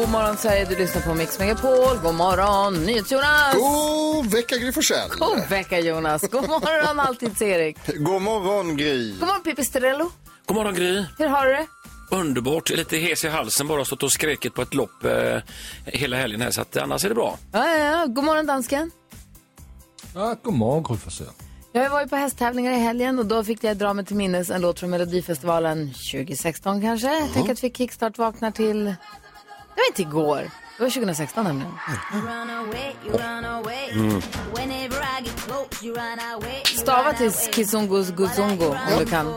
God morgon Sverige, du lyssnar på Mix Megapol. God morgon, NyhetsJonas. God vecka Gry Forssell. God vecka Jonas. God morgon alltid Erik. God morgon Gry. God morgon Pipistrello. God morgon Gry. Hur har du det? Underbart, lite hes i halsen, bara stått och skräkit på ett lopp hela helgen här, så att annars är det bra. Ja. God morgon dansken. Ja, god morgon Gry Forssell. Jag var ju på hästtävlingar i helgen och då fick jag dra mig till minnes en låt från Melodifestivalen 2016 kanske. Jag tänker att vi kickstart vaknar till... Det var inte igår. Det var 2016 nämligen. Stava till Kizungos Guzungo om du kan.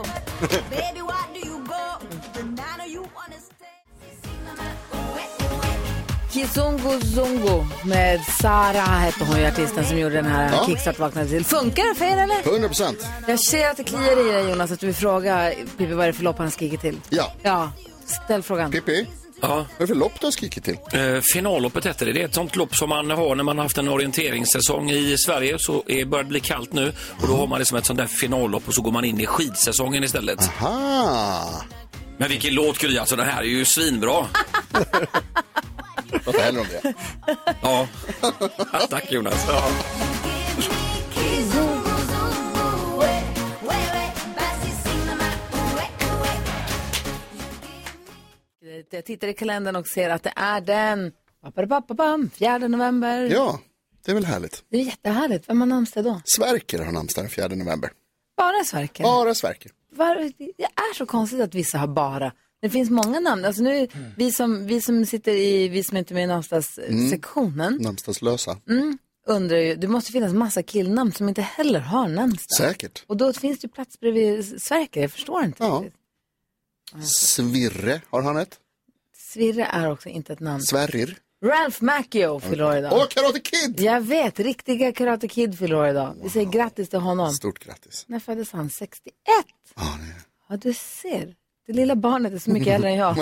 Kizungo Zungo med Sara hette hon ju, artisten som gjorde den här kickstart-vaknade till. Funkar det för er eller? 100%. Jag ser att det kliar i dig Jonas, att du vill fråga Pippi vad är det för lopp han skriker till. Ja, ställ frågan. Pippi, vad är det för lopp du har skrikit till? Finalloppet heter det. Det är ett sånt lopp som man har när man har haft en orienteringssäsong i Sverige, så börjar det bli kallt nu. Och då har man liksom ett sånt där finallopp och så går man in i skidsäsongen istället. Aha. Men vilken låt Gry, alltså den här är ju svinbra. Vad hellre om det? Ja, tack Jonas. Ja. Jag tittar i kalendern och ser att det är den 4 november. Ja, det är väl härligt. Det är jättehärligt. Vem har namnsdag då? Sverker har namnsdag den 4 november. Bara Sverker? Bara Sverker. Det är så konstigt att vissa har bara... Det finns många namn. Alltså nu, vi som sitter i, vi som inte är med i namnsdagssektionen. Namnsdagslösa. Undrar ju, det måste finnas massa killnamn som inte heller har namnsdag. Säkert. Och då finns det ju plats bredvid Sverker, jag förstår inte. Ja. Svirre har han ett. Svirre är också inte ett namn. Sverrir. Ralph Macchio fyller år idag. Åh, Karate Kid! Jag vet, riktiga Karate Kid fyller år idag. Vi säger grattis till honom. Stort grattis. När föddes han? 61? Ja, du ser. Det lilla barnet är så mycket äldre än jag.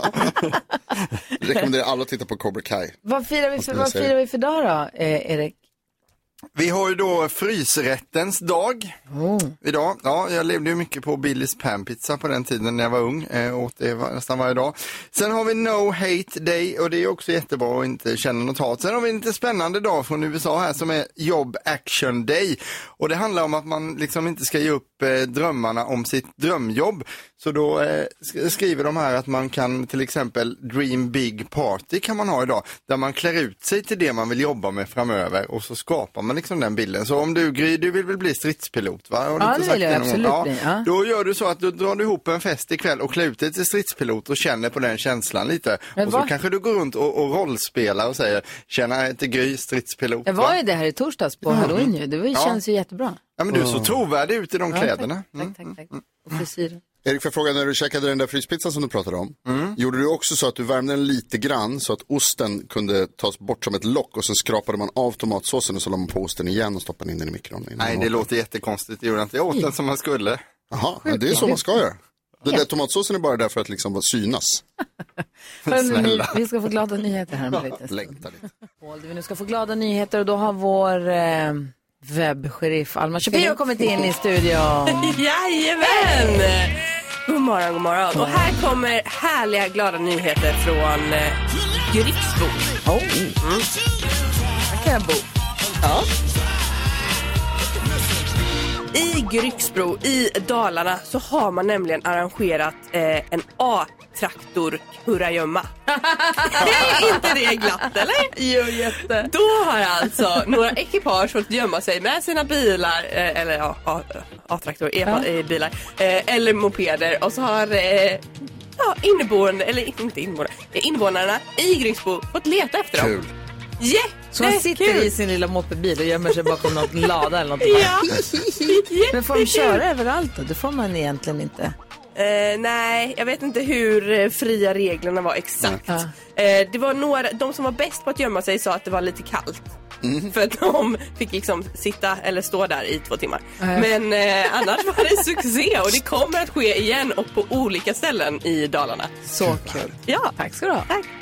Jag rekommenderar alla att titta på Cobra Kai. Vad firar vi för dag då, Erik? Vi har ju då frysrättens dag idag. Ja, jag levde ju mycket på Billys panpizza på den tiden när jag var ung. Åt det nästan varje dag. Sen har vi No Hate Day och det är också jättebra att inte känna något hat. Sen har vi en lite spännande dag från USA här som är Job Action Day. Och det handlar om att man liksom inte ska ge upp drömmarna om sitt drömjobb. Så då skriver de här att man kan till exempel Dream Big Party kan man ha idag. Där man klär ut sig till det man vill jobba med framöver och så skapar man liksom den bilden. Så om du Gry, du vill väl bli stridspilot va? Ja, det vill jag absolut bli. Ja. Då gör du så att du drar ihop en fest ikväll och klär ut dig till stridspilot och känner på den känslan lite. Och så kanske du går runt och rollspelar och säger, tjena jag heter Gry, stridspilot. Jag var ju det här i torsdags på Halloween ju. Det känns ju jättebra. Ja men du är så trovärdig ut i de kläderna. Tack. Och frisyren. Erik, för jag fråga, när du käkade den där fryspizzan som du pratade om, gjorde du också så att du värmde den lite grann så att osten kunde tas bort som ett lock och sen skrapade man av tomatsåsen och så la man på osten igen och stoppade in den i mikron? Nej, det låter jättekonstigt. Jag åt den som man skulle. Jaha, det är så man ska göra. Den där tomatsåsen är bara där för att liksom synas. Vi ska få glada nyheter här med lite. Längtar lite. Vi nu ska få glada nyheter och då har vår... webbsheriff Alma Shapiro kommit in i studion. Jajamän! God morgon. Och här kommer härliga glada nyheter från Grycksbo. Här kan jag bo. Ja. I Grycksbro i Dalarna så har man nämligen arrangerat en A-traktor kurragömma. Är inte det glatt, eller? Jo, jätte. Då har alltså några ekipage fått gömma sig med sina bilar, eller A-traktor, bilar, eller mopeder. Och så har invånarna i Grycksbo fått leta efter dem. Kul. Så man sitter i sin lilla moppebil och gömmer sig bakom något lada eller något. Ja. Men får de köra överallt då? Det får man egentligen inte. Nej, jag vet inte hur fria reglerna var exakt. Det var de som var bäst på att gömma sig sa att det var lite kallt. För att de fick liksom sitta eller stå där i 2 timmar. Men annars var det succé och det kommer att ske igen och på olika ställen i Dalarna. Så kul. Ja, tack ska du ha. Tack.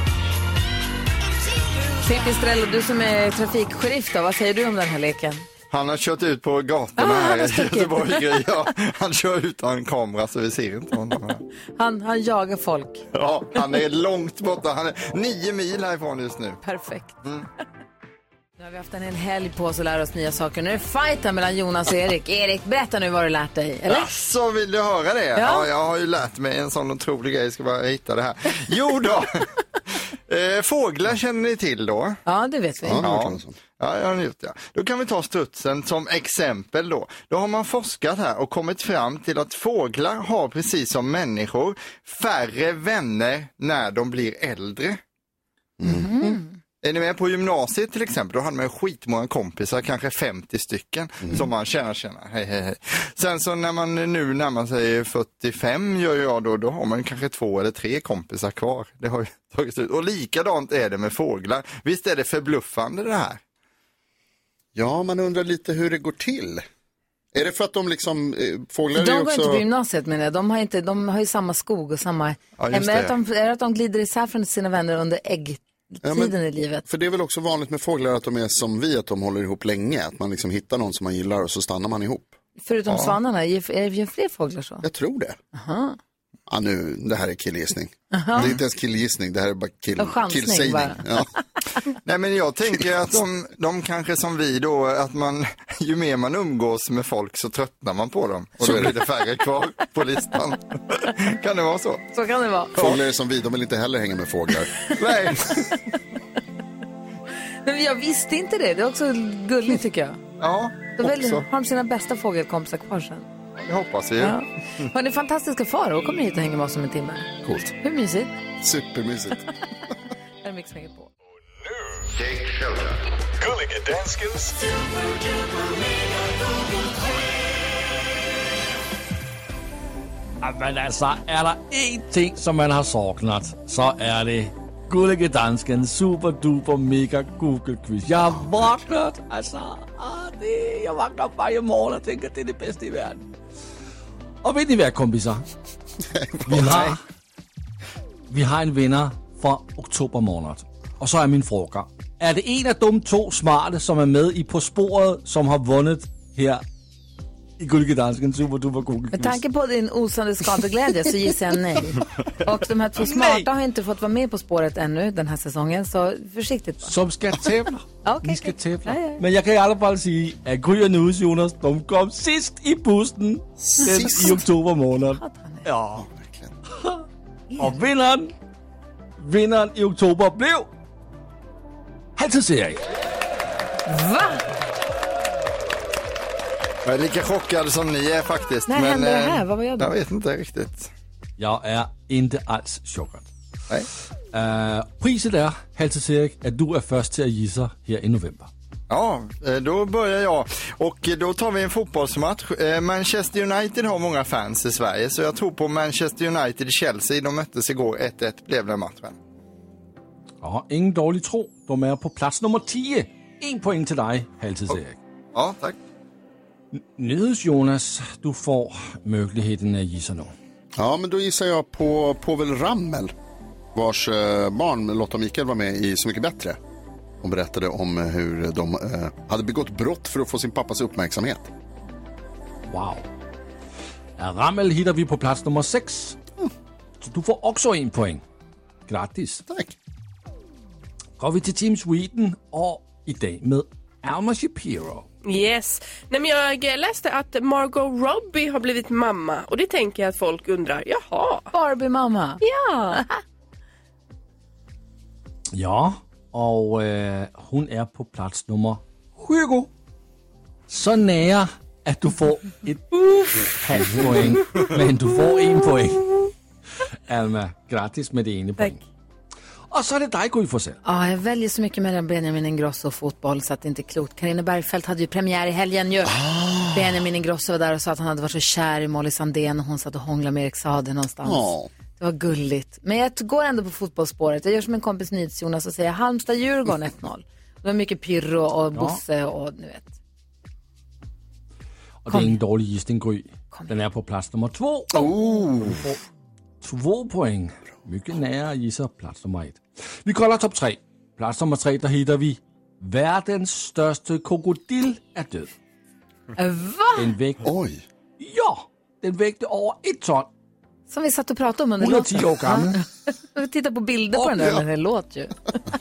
Pippi Strello, du som är trafiksheriff då, vad säger du om den här leken? Han har kört ut på gatorna här i Göteborg. Ja, han kör utan kamera så vi ser inte honom. Han jagar folk. Ja, han är långt borta. Han är 9 mil härifrån just nu. Perfekt. Nu har vi haft en hel helg på oss att lära oss nya saker. Nu är det fighten mellan Jonas och Erik. Erik, berätta nu vad du lärt dig, eller? Så vill du höra det? Ja, jag har ju lärt mig en sån otrolig grej. Jag ska bara hitta det här. Jo då! Fåglar känner ni till då? Ja, det vet vi. Ja, jag har gjort det. Då kan vi ta strutsen som exempel då. Då har man forskat här och kommit fram till att fåglar har precis som människor färre vänner när de blir äldre. Är ni med på gymnasiet till exempel? Då hade man skitmånga kompisar, kanske 50 stycken som man känner. Hej. Sen så när man nu närmar sig 45 gör jag då har man kanske 2 eller 3 kompisar kvar. Det har ju tagit slut. Och likadant är det med fåglar. Visst är det förbluffande det här? Ja, man undrar lite hur det går till. Är det för att de liksom, fåglar de är går också... inte på gymnasiet men de har ju samma skog och samma... Ja, är det att de glider isär från sina vänner under äggtiden i livet? För det är väl också vanligt med fåglar att de är som vi, att de håller ihop länge. Att man liksom hittar någon som man gillar och så stannar man ihop. Förutom svanarna, är det fler fåglar så? Jag tror det. Aha. Ja, nu, det här är killgissning. Det är inte ens killgissning, det här är bara killsägning. Ja. Nej, men jag tänker att de kanske som vi då, att man, ju mer man umgås med folk så tröttnar man på dem. Och då är det färre kvar på listan. Kan det vara så? Så kan det vara. Fåglar är som vi, de vill inte heller hänga med fåglar. Nej. Men jag visste inte det, det är också gulligt tycker jag. Ja, Då också. har de sina bästa fågelkompisar kvar sen. Det hoppas vi ju. Ja. Hörrni, fantastiska Farao kommer hit och hänger med oss om en timme. Coolt. Hur mysigt? Supermysigt. Här är Mix Megapol. Take shelter. Gulliga Danskens Men alltså, är det en ting som man har saknat så är det Gullige Danskens superduper mega Google-quiz. Jag har vaknat, jag vaknar varje morgon och tänker att det är det bästa i världen. Och vet ni vad, kompisar? Vi har en vinnare för oktober månad. Och så är min fråga. Är det en av de 2 smarte som är med i På spåret som har vunnit här i Gullige Danskens superduper Google-quiz? Med tanke på din osande skadeglädje så gissar jag nej. Och de här 2 smarta har inte fått vara med På spåret ännu den här säsongen, så försiktigt bara. Som ska tävla. Okay, Ni ska tävla. Ja. Men jag kan i alla fall säga att Gry och Nus, Jonas, de kom sist i bussen i oktober månad. Ja. Och vinnaren i oktober blev Halvtids-Erik. Va? Jag är lika chockad som ni är faktiskt. När hände det här? Vad var jag då? Jag vet inte riktigt. Jag är inte alls chockad. Nej. Priset är, Halvtids-Erik, att du är först till att gissa här i november. Ja, då börjar jag. Och då tar vi en fotbollsmatch. Manchester United har många fans i Sverige, så jag tror på Manchester United-Chelsea. De möttes igår, 1-1 blev den matchen. Ja, ingen dålig tro. De är på plats nummer 10. 1 poäng till dig, Halvtids-Erik. Ja, tack. Jonas, du får möjligheten att gissa nu. Ja, men då gissar jag på Povel Ramel, vars barn Lotta och Mikael var med i Så mycket bättre. Hon berättade om hur de hade begått brott för att få sin pappas uppmärksamhet. Wow. Ramel hittar vi på plats nummer 6. Så du får också 1 poäng. Grattis. Tack. Går vi till Team Sweden och idag med Alma Shapiro. Yes. Nej, men jag läste att Margot Robbie har blivit mamma. Och det tänker jag att folk undrar, jaha. Barbie-mamma. Ja. Ja, och hon är på plats nummer 20. Så nära att du får ett halvt poäng. Men du får 1 poäng. Alma, grattis med det ena poäng. Och så är det dig, Gry Forssell. Ja, jag väljer så mycket mellan Benjamin Ingrosso och fotboll så att det inte är klokt. Carina Bergfeldt hade ju premiär i helgen ju. Benjamin Ingrosso var där och sa att han hade varit så kär i Molly Sandén och hon satt och hånglade med Erik Saade någonstans. Det var gulligt. Men jag går ändå på fotbollsspåret. Jag gör som en kompis Jonas och säger Halmstad-Djurgården 1-0. Det var mycket Pirro och Bosse och nu vet. Och det är ingen dålig gissning, Gry. Den är på plats nummer 2. 2 poäng. Mycket nära gissar plats nummer 1. Vi kollar topp 3. Plats nummer 3, där hittar vi världens största krokodil är död. Va? Den vägde... Oj. Ja, den vägde över 1 ton. Som vi satt och pratade om under 110 år gammal. Vi tittar på bilder på den där, men det låter ju.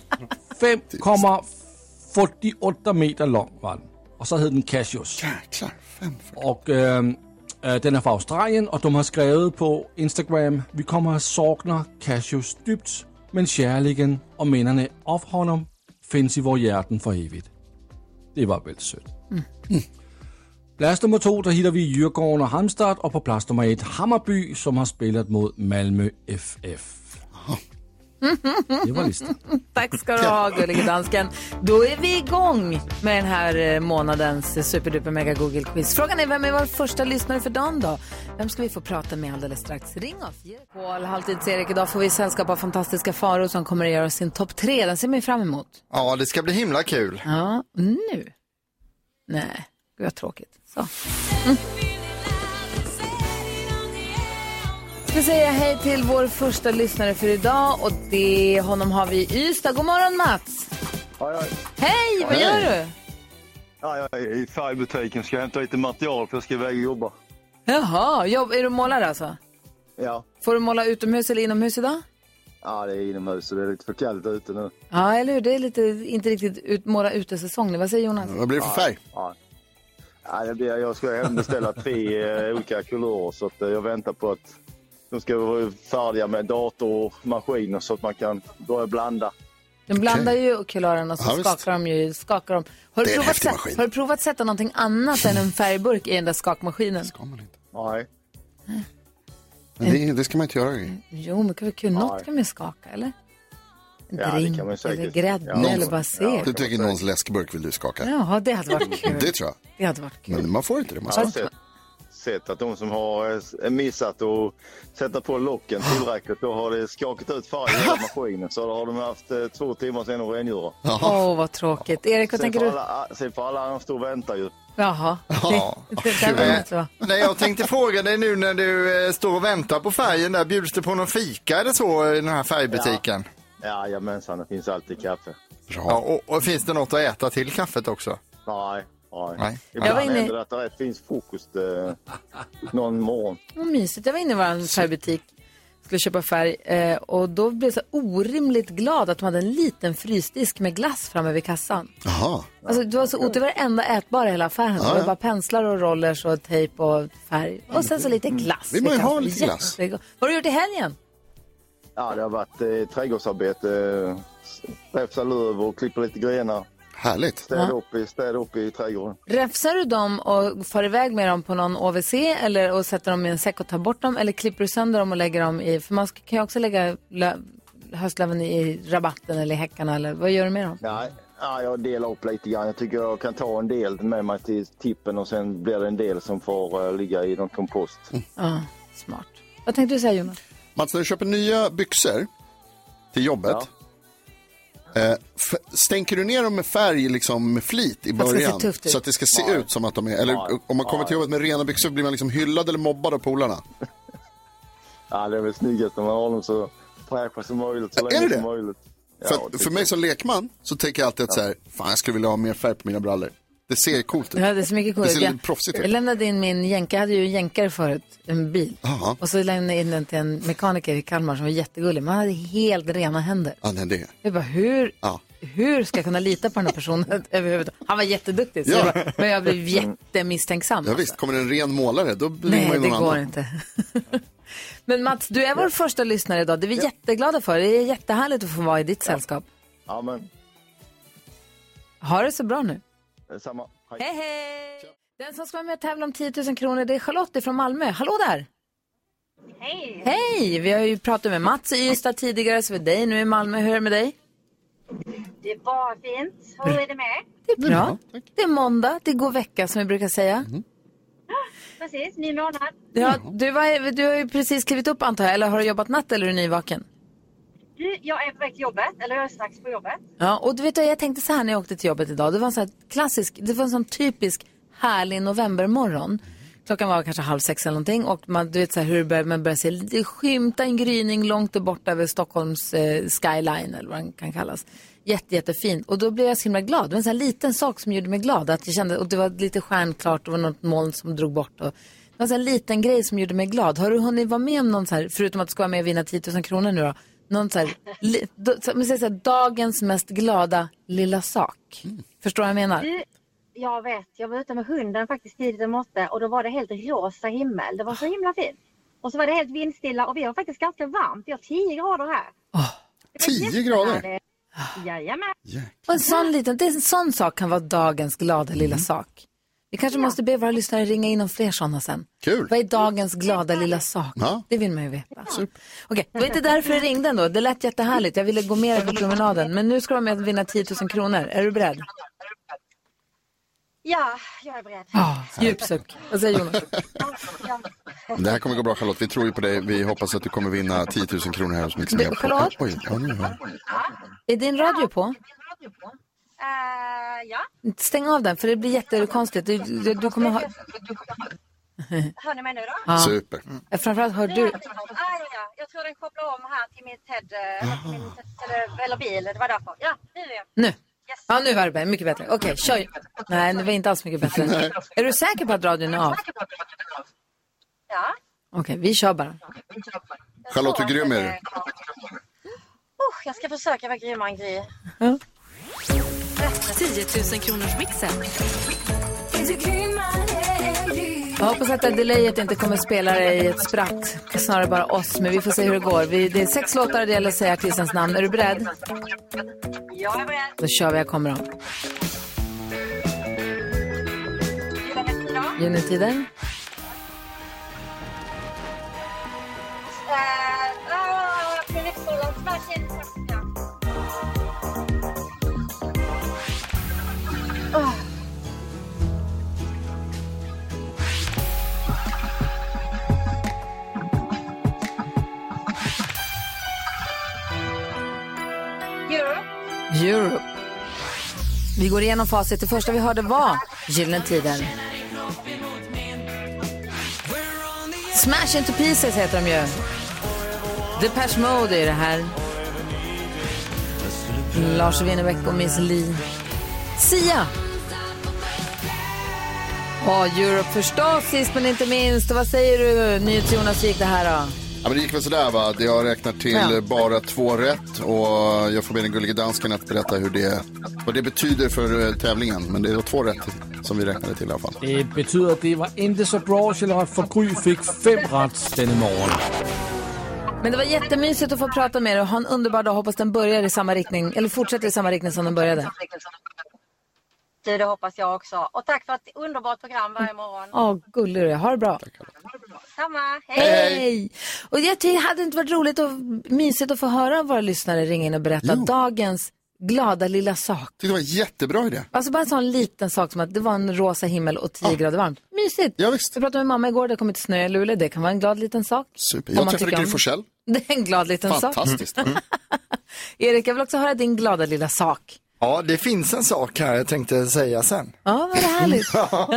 5,48 meter lång var den. Och så heter den Cassius. Jäklar. Och den är från Australien och de har skrivit på Instagram: vi kommer att sakna Cassius dybt, men kärleken och minnena av honom finns i våra hjärtan för evigt. Det var väldigt sött. Plats nummer 2, där hittar vi Djurgården och Halmstad, och på plats nummer 1 Hammarby, som har spelat mot Malmö FF. Det var listan. Tack ska du ha, gullige dansken. Då är vi igång med den här månadens superduper mega Google quiz. Frågan är, vem är vår första lyssnare för dagen då? Vem ska vi få prata med alldeles strax? Ring oss. Paul Halvtids-Erik, idag får vi sällskap av fantastiska Faro som kommer att göra sin topp 3. Den ser man fram emot. Ja, det ska bli himla kul. Ja, nu. Nej, gud vad tråkigt. Så. Ska säga hej till vår första lyssnare för idag, och honom har vi i Ystad. God morgon, Mats. Hej, vad gör du? Ja, jag är i färgbutiken, ska hämta lite material för jag ska iväg och jobba. Jaha, är du målare alltså? Ja. Får du måla utomhus eller inomhus idag? Ja, det är inomhus så det är lite för kallt ute nu. Ja, eller hur? Det är inte riktigt måla utesäsong. Vad säger Jonas? Vad blir det för färg? Ja, jag ska beställa 3 olika kulörer, så att jag väntar på att de ska vara färdiga med dator och maskiner så att man kan börja blanda. De blandar ju kulörerna och så Ja, skakar de. Har du provat sätta någonting annat än en färgburk i den där skakmaskinen? Ska man inte. Nej. Men det ska man inte göra. Jo, men kan vi kunna något kan man skaka, eller? En Ja, det drink kan man säkert. eller grädde eller bara se. Du tycker någons läskburk vill du skaka? Ja, det hade varit kul. Det tror jag. Det hade varit kul. Men man får inte det. Man Jag har sett att de som har missat att sätta på locken tillräckligt, då har det skakat ut färg i hela maskinen. Så då har de haft 2 timmar sedan att rengöra. Vad tråkigt. Erik, vad tänker du? Sen får alla andra stå och vänta ju. Jaha. Nej, jag tänkte fråga dig nu när du står och väntar på färgen där. Bjuds det på någon fika eller så i den här färgbutiken? Ja, jajamensan, det finns alltid kaffe. Ja, och finns det något att äta till kaffet också? Nej. Jag var inne... händer att det finns frukost någon morgon. Mysigt. Jag var inne i vår färgbutik, skulle köpa färg, och då blev jag så orimligt glad att de hade en liten frysdisk med glass framme vid kassan. Jaha. Alltså, det var så det var det enda ätbara i hela affären. Det var bara penslar och rollers och tejp och färg. Och sen så lite glass. Vill man ju ha lite glass. Vad har du gjort i helgen? Ja, det har varit trädgårdsarbete. Räfsa löv och klippa lite grenar. Härligt. Städa upp i trädgården. Räfsar du dem och far iväg med dem på någon OVC eller och sätter dem i en säck och tar bort dem, eller klipper du sönder dem och lägger dem i, för man kan ju också lägga höstlöven i rabatten eller i häckarna, eller vad gör du med dem? Ja, jag delar upp lite grann. Jag tycker jag kan ta en del med mig till tippen och sen blir det en del som får ligga i någon kompost. Ja, smart. Vad tänkte du säga, Jonas? Mats, när du köper nya byxor till jobbet, stänker du ner dem med färg liksom med flit i början så att det ska se ut som att de är, eller om man kommer till jobbet med rena byxor, blir man liksom hyllad eller mobbad av polarna? Ja, det är väl snyggast om man har dem så fräscha som möjligt, så länge som möjligt. För mig som lekman så tänker jag alltid att så här, fan, jag skulle vilja ha mer färg på mina brallor. Det ser coolt ut. Ja, det ser mycket coolt ut. Det ser lite proffsigt ut. Jag lämnade in min jänkare, jag hade ju en jänkare förut, en bil. Aha. Och så lämnade jag in den till en mekaniker i Kalmar som var jättegullig. Man hade helt rena händer. Ja, det. Jag bara, hur ska jag kunna lita på den här personen överhuvudtaget? Han var jätteduktig, så men jag blev jättemisstänksam. Ja, visst, kommer det en ren målare, då blir Nej, man ju någon annan. Nej, det går inte. Men Mats, du är vår första lyssnare idag. Det är vi jätteglada för. Det är jättehärligt att få vara i ditt sällskap. Ja, men. Ha det så bra nu. Detsamma. Hej, hej! Den som ska vara med och tävla om 10 000 kronor, det är Charlotte från Malmö. Hallå där! Hej! Hej! Vi har ju pratat med Mats i Ystad tidigare, så är dig nu i Malmö. Hur är det med dig? Det är bara fint. Hur är det med? Det är bra. Det är måndag, det går vecka som vi brukar säga. Precis, ny månad. Ja, du har ju precis klivit upp, antar jag. Eller har du jobbat natt eller är du nyvaken? Jag är på väg till jobbet, eller jag är strax på jobbet. Ja, och du vet, jag tänkte så här när jag åkte till jobbet idag. Det var en sån här klassisk, det var en sån typisk härlig novembermorgon. Klockan var kanske 5:30 eller någonting. Och man, du vet så här, hur man börjar se lite skymta en gryning långt bort över Stockholms skyline eller vad den kan kallas. Jättefint. Och då blev jag så himla glad. Det var en sån här liten sak som gjorde mig glad. Att jag kände, och det var lite stjärnklart. Det var något moln som drog bort. Och det var en sån liten grej som gjorde mig glad. Har du hunnit vara med om någon så här, förutom att du ska vara med och vinna 10 000 kronor nu då? Någon så här, dagens mest glada lilla sak. Förstår du vad jag menar? Jag vet, jag var ute med hunden faktiskt tidigt i morse och då var det helt rosa himmel. Det var så himla fint. Och så var det helt vindstilla och vi har faktiskt ganska varmt. Vi har 10 grader här. 10 grader? Jajamän. Och en sån sak kan vara dagens glada lilla sak. Vi kanske måste be våra lyssnare ringa in om fler sådana sen. Kul. Vad är dagens glada lilla sak? Ja. Det vill man ju veta. Okej, det var inte därför jag ringde ändå. Det lät jättehärligt. Jag ville gå med på promenaden. Men nu ska de med att vinna 10 000 kronor. Är du beredd? Ja, jag är beredd. Djupsuck. Vad säger Jonas? Det här kommer gå bra, Charlotte. Vi tror ju på dig. Vi hoppas att du kommer vinna 10 000 kronor här hos Mix Megapol. Charlotte? Oj, ja, nu hör. Är din radio på? Ja. Stäng av den, för det blir jättekonstigt. Du kommer ha... Hör ni mig nu då? Ja. Super. Framförallt hör du... Ja. Jag tror den kopplar om här till min eller bil. Det var därför. Ja, nu. Nu. Ja, nu var det mycket bättre. Okej, kör. Nej, det var inte alls mycket bättre. Är du säker på att radion är av? Ja. Okej, vi kör bara. Charlotte, hur grym är du? Jag ska försöka vara grymmare än Gry. Ja. 10 000 kronors mixen. Jag hoppas att det delayet inte kommer spela i ett spratt. Snarare bara oss, men vi får se hur det går. Det är 6 låtar det gäller att säga artistens namn. Är du beredd? Jag är beredd. Då kör vi, jag kommer om. Junitiden? Europe. Vi går igenom facit. Det första vi hörde var Gyllene Tider. Smash Into Pieces heter de ju. Depeche Mode är det här. Lars Winnerbäck och Miss Li. Sia. Och Europe förstås, sist men inte minst. Och vad säger du, NyhetsJonas, gick det här då? Ja, men det gick väl sådär, va? Jag räknar till bara 2 rätt. Och jag får be den gulliga dansken att berätta vad det betyder för tävlingen. Men det är 2 rätt som vi räknade till i alla fall. Det betyder att det var inte så bra, Charlotte, för Gry fick 5 rätt denna morgon. Men det var jättemysigt att få prata med dig och ha en underbar dag. Hoppas den börjar i samma riktning, eller fortsätter i samma riktning som den började. Det hoppas jag också. Och tack för ett underbart program varje morgon. Gullig du. Ha det bra. Samma. Hej! Och jag hade inte varit roligt och mysigt att få höra våra lyssnare ringa in och berätta dagens glada lilla sak. Det var en jättebra idé. Alltså bara en sån liten sak som att det var en rosa himmel och 10 grader varmt. Mysigt. Ja, visst. Jag pratade med mamma igår, det kom ett snö i Luleå. Det kan vara en glad liten sak. Super. Jag träffade Gry Forssell. Det är en glad liten sak. Fantastiskt. Erik, jag vill också höra din glada lilla sak. Ja, det finns en sak här jag tänkte säga sen. Ja, vad härligt.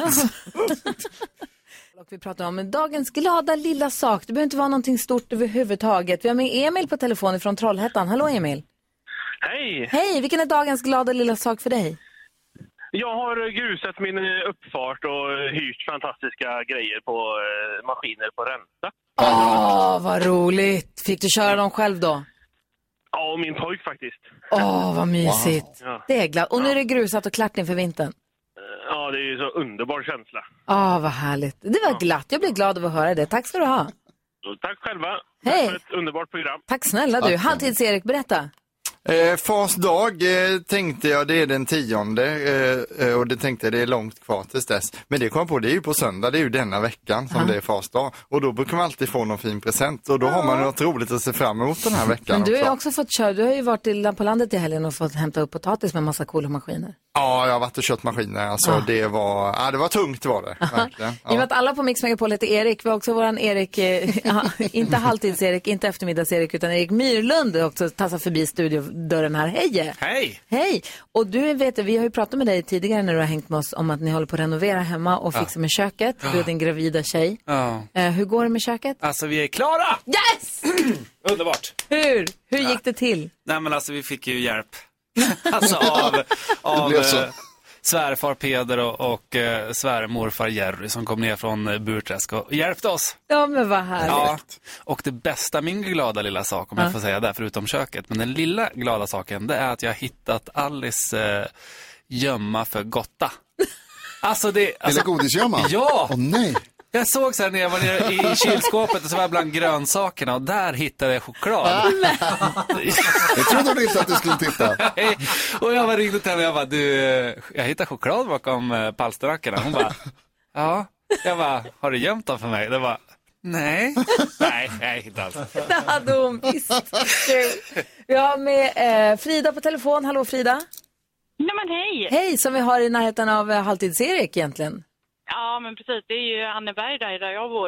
Och vi pratar om dagens glada lilla sak. Det behöver inte vara någonting stort överhuvudtaget. Vi har med Emil på telefon från Trollhättan. Hallå Emil. Hej! Hej, vilken är dagens glada lilla sak för dig? Jag har grusat min uppfart och hyrt fantastiska grejer på maskiner på ränta. Vad roligt. Fick du köra dem själv då? Ja, och min pojk faktiskt. Vad mysigt. Wow. Ja. Det är glad. Och nu är det grusat och klart inför vintern. Ja, det är ju så underbar känsla. Vad härligt. Det var glatt. Jag blir glad av att höra det. Tack ska du ha. Tack själva. Hej. Tack för ett underbart program. Tack snälla du. Halvtids-Erik, berätta. Fars dag tänkte jag, det är den 10:e och det tänkte jag, det är långt kvar tills dess. Men det kom jag på, det är ju på söndag, det är ju denna veckan som det är fars dag. Och då brukar man alltid få någon fin present och då har man något roligt att se fram emot den här veckan. Men du har ju också fått köra, du har ju varit på landet i helgen och fått hämta upp potatis med massa coola maskiner. Ja, jag har varit och kört maskiner, alltså det var tungt var det, verkligen. I och med att alla på Mix Megapol heter Erik, vi har också våran Erik, inte halvtids-Erik, inte eftermiddags-Erik, utan Erik Myrlund också tassar förbi dörren här. Hej! Hej! Hej! Och du vet, vi har ju pratat med dig tidigare när du har hängt med oss om att ni håller på att renovera hemma och fixa med köket. Du är din gravida tjej. Hur går det med köket? Alltså vi är klara! Yes! Underbart! Hur gick det till? Nej men alltså vi fick ju hjälp. Alltså av svärfar Peder och svärmorfar Jerry som kom ner från Burträsk och hjälpte oss. Ja men vad härligt. Ja, och det bästa, min glada lilla sak om jag får säga det, förutom köket, men den lilla glada saken, det är att jag har hittat Alice gömma för gotta. Alltså det... Alltså, eller godisgömma? Ja! Åh nej! Jag såg så här när jag var nere i kylskåpet och så var jag bland grönsakerna och där hittade jag choklad. Jag trodde inte att du skulle titta. Och jag var ringde till henne och jag bara, du, jag hittade choklad bakom palsterrackorna. Hon bara, ja. Jag bara, har du gömt dem för mig? Det var, nej, inte alls. Det hade hon visst. Vi har med Frida på telefon. Hallå Frida. Nej men hej. Hej, som vi har i närheten av Halvtids-Erik egentligen. Ja, men precis. Det är ju Anneberg där jag bor.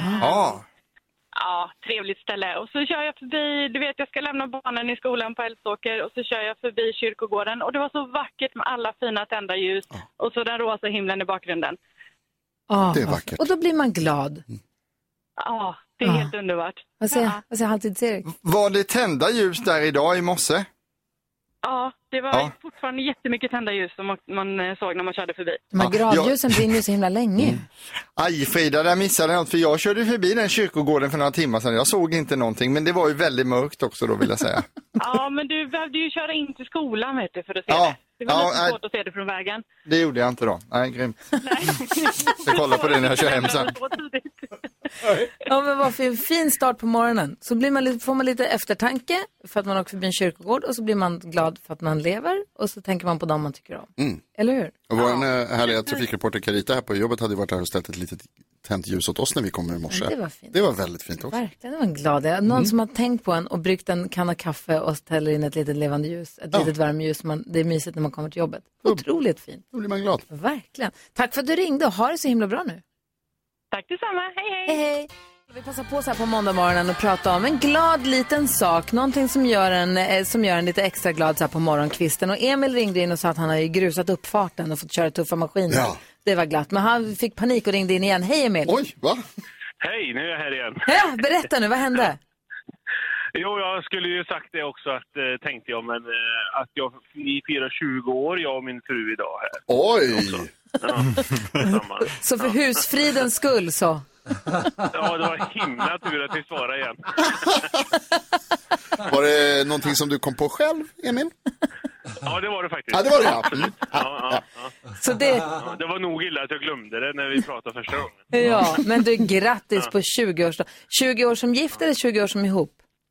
Ja, trevligt ställe. Och så kör jag förbi, du vet jag ska lämna barnen i skolan på Älvsåker och så kör jag förbi kyrkogården. Och det var så vackert med alla fina tända ljus och så den rosa himlen i bakgrunden. Det är vackert. Och då blir man glad. Ja, det är helt underbart. Vad säger Halvtids-Erik? Var det tända ljus där idag i morse? Ja, det var fortfarande jättemycket tända ljus som man såg när man körde förbi. De här gradljusen brinner ju så himla länge. Aj Frida, där missade jag något, för jag körde förbi den kyrkogården för några timmar sedan. Jag såg inte någonting, men det var ju väldigt mörkt också då vill jag säga. Ja, men du behövde ju köra in till skolan vet du, för att se det. Det var lite svårt att se det från vägen. Det gjorde jag inte då. Nej, grymt. Jag kollar på det när jag kör hem sen. Ja, men vad för en fin start på morgonen. Så får man lite eftertanke för att man åker förbi en kyrkogård och så blir man glad för att man lever och så tänker man på dem man tycker om. Eller hur? Och vår härliga trafikreporter Carita här på jobbet hade varit här och ställt ett litet tänt ljus åt oss när vi kom i morse. Det var fint. Det var väldigt fint också. Verkligen, det var en glad. Någon som har tänkt på en och bryggt en kanna kaffe och ställer in ett litet levande ljus. Ett litet värmeljus. Det är mysigt när man kommer till jobbet. Otroligt fint. Då blir man glad. Verkligen. Tack för att du ringde och ha det så himla bra nu. Tack detsamma. Hej, hej. Hej, hej. Vi passar på så här på måndag morgonen och prata om en glad liten sak. Någonting som gör en lite extra glad så här på morgonkvisten. Och Emil ringde in och sa att han har ju grusat uppfarten och fått köra tuffa maskiner. Ja. Det var glatt. Men han fick panik och ringde in igen. Hej Emil. Oj, va? Hej, nu är jag här igen. Ja, berätta nu, vad hände? Jo, jag skulle ju sagt det också tänkte jag, men att vi firar 20 år, jag och min fru idag här. Oj! Så för husfridens skull så? Ja, det var himla tur att vi svarade igen. Var det någonting som du kom på själv, Emil? Ja, det var det faktiskt. Ja, det var det, absolut. Ja. Så det var nog illa att jag glömde det när vi pratade första gången. Ja, men du, grattis på 20 år. 20 år som gift eller 20 år som ihop?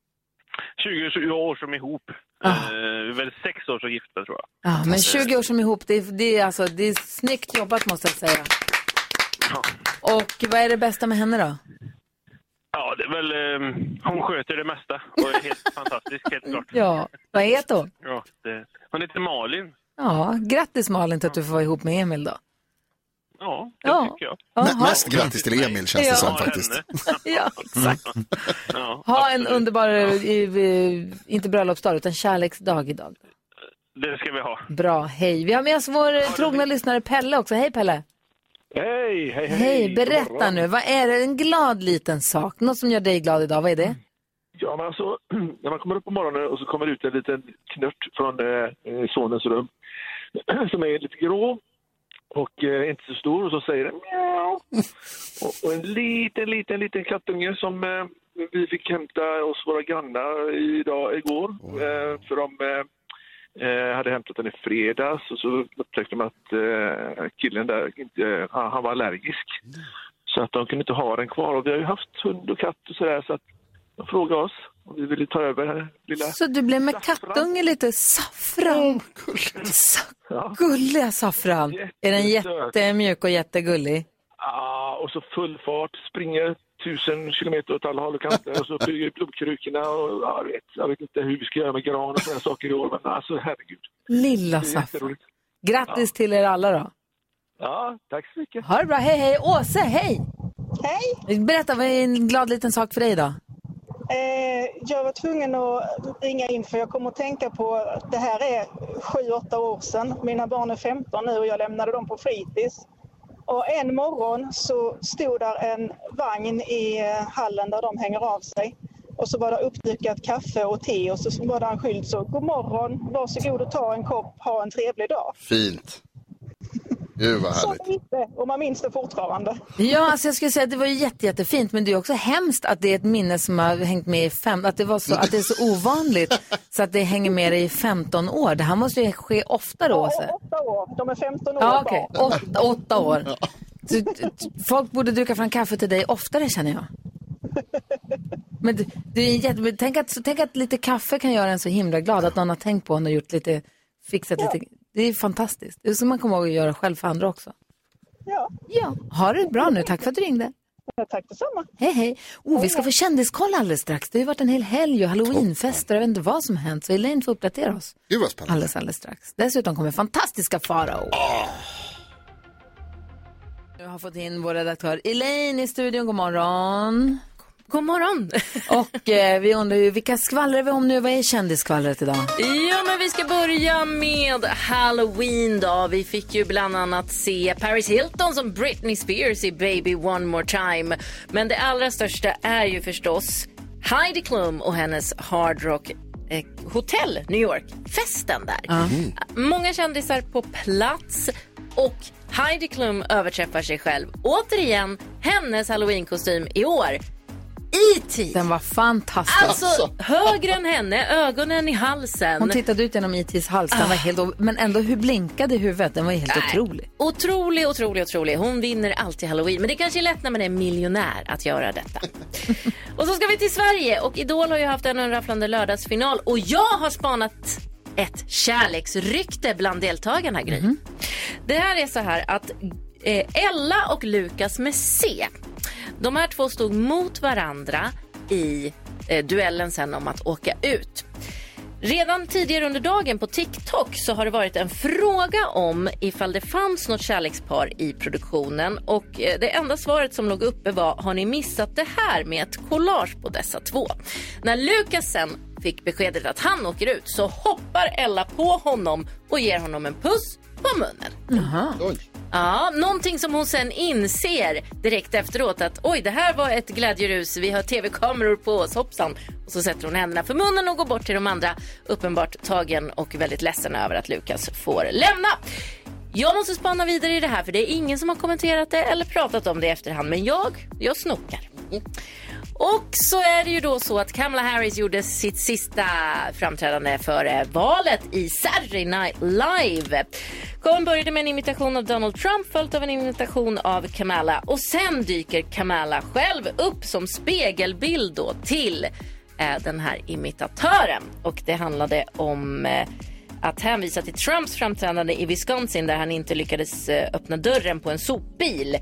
20 år som ihop. Väl 6 år som gifta tror jag. Ja, men 20 år som ihop, det är snyggt jobbat måste jag säga. Ja. Och vad är det bästa med henne då? Ja, det är väl, hon sköter det mesta och är helt fantastisk, helt klart. Ja, vad heter hon? Ja, hon heter Malin. Ja, grattis Malin till att du får vara ihop med Emil då. Ja, det tycker jag. Mest grattis till Emil känns det som faktiskt. Ja, exakt. Ha en underbar, inte bröllopsdag utan kärleksdag idag. Det ska vi ha. Bra, hej. Vi har med oss vår trogna lyssnare Pelle också. Hej Pelle. Hej. Hej, berätta nu. Vad är det? En glad liten sak? Något som gör dig glad idag, vad är det? Ja, men alltså, när man kommer upp på morgonen och så kommer ut en liten knört från sonens rum som är lite grå och inte så stor och så säger den mjau. Och en liten kattunge som vi fick hämta hos våra grannar igår för de hade hämtat den i fredags och så upptäckte de att killen där han var allergisk. Så att de kunde inte ha den kvar. Och vi har ju haft hund och katt och sådär så att de frågade oss om vi ville ta över den lilla. Så du blev med kattunge lite saffran? Gulliga saffran. Är den jättemjuk och jättegullig? Ja, och så full fart, springer 1000 kilometer åt alla håll och kanter och så bygger blomkrukorna och jag vet inte hur vi ska göra med gran och sådana saker i år, men alltså herregud. Lilla saffran. Grattis till er alla då. Ja, tack så mycket. Ha det bra, hej. Åse, hej. Hej. Berätta, vad är en glad liten sak för dig då? Jag var tvungen att ringa in för jag kommer att tänka på, det här är 7-8 år sedan. Mina barn är 15 nu och jag lämnade dem på fritids. Och en morgon så stod där en vagn i hallen där de hänger av sig. Och så var det uppdukat kaffe och te och så var det en skylt så god morgon, varsågod och ta en kopp, ha en trevlig dag. Fint. Gud vad härligt. Så lite, och man minns det fortfarande. Ja, alltså jag skulle säga att det var ju jättefint, men det är också hemskt att det är ett minne som har hängt med i att det är så ovanligt så att det hänger med dig i 15 år. Det här måste ju ske oftare, Åse. Ja, 8 år. De är 15 år. Ja, okej. 8 år. Så, folk borde duka fram kaffe till dig oftare, känner jag. Men tänk att lite kaffe kan göra en så himla glad, att någon har tänkt på och gjort lite, fixat lite. Det är fantastiskt. Det är som man kommer ihåg att göra själv för andra också. Ja, ha det bra nu. Tack för att du ringde. Ja, tack detsamma. Hej. Vi ska få kändiskoll alldeles strax. Det har ju varit en hel helg och halloweenfester. Jag vet inte vad som hänt. Så Elaine får uppdatera oss. Det var spännande. Alldeles strax. Dessutom kommer fantastiska Farao. Jag har fått in vår redaktör Elaine i studion. God morgon. God morgon. Och vi undrar ju, vilka skvallrar vi om nu? Vad är kändisskvallret idag? Ja, men vi ska börja med Halloween då. Vi fick ju bland annat se Paris Hilton som Britney Spears i Baby One More Time. Men det allra största är ju förstås Heidi Klum och hennes Hard Rock Hotel New York. Festen där. Många kändisar på plats och Heidi Klum överträffar sig själv. Återigen, hennes Halloween-kostym i år. E.T. Den var fantastisk. Alltså, högre än henne, ögonen i halsen. Hon tittade ut genom E.T.s hals. Den var helt, men ändå hur blinkade huvudet. Den var helt otrolig. Otrolig. Hon vinner alltid Halloween. Men det kanske är lätt när man är miljonär att göra detta. Och så ska vi till Sverige. Och Idol har ju haft en rafflande lördagsfinal. Och jag har spanat ett kärleksrykte bland deltagarna, Gry. Det här är så här att Ella och Lukas med C, de här två stod mot varandra i duellen sen om att åka ut. Redan tidigare under dagen på TikTok så har det varit en fråga om ifall det fanns något kärlekspar i produktionen. Och det enda svaret som låg uppe var: har ni missat det här med ett collage på dessa två? När Lukas sen fick beskedet att han åker ut så hoppar Ella på honom och ger honom en puss på munnen. Ja, någonting som hon sen inser direkt efteråt att oj, det här var ett glädjerus, vi har tv-kameror på oss, hoppsan. Och så sätter hon händerna för munnen och går bort till de andra, uppenbart tagen och väldigt ledsen över att Lukas får lämna. Jag måste spana vidare i det här för det är ingen som har kommenterat det eller pratat om det i efterhand, men jag snokar. Och så är det ju då så att Kamala Harris gjorde sitt sista framträdande före valet i Saturday Night Live. Hon började med en imitation av Donald Trump följt av en imitation av Kamala. Och sen dyker Kamala själv upp som spegelbild då till den här imitatören. Och det handlade om att hänvisa till Trumps framträdande i Wisconsin där han inte lyckades öppna dörren på en sopbil.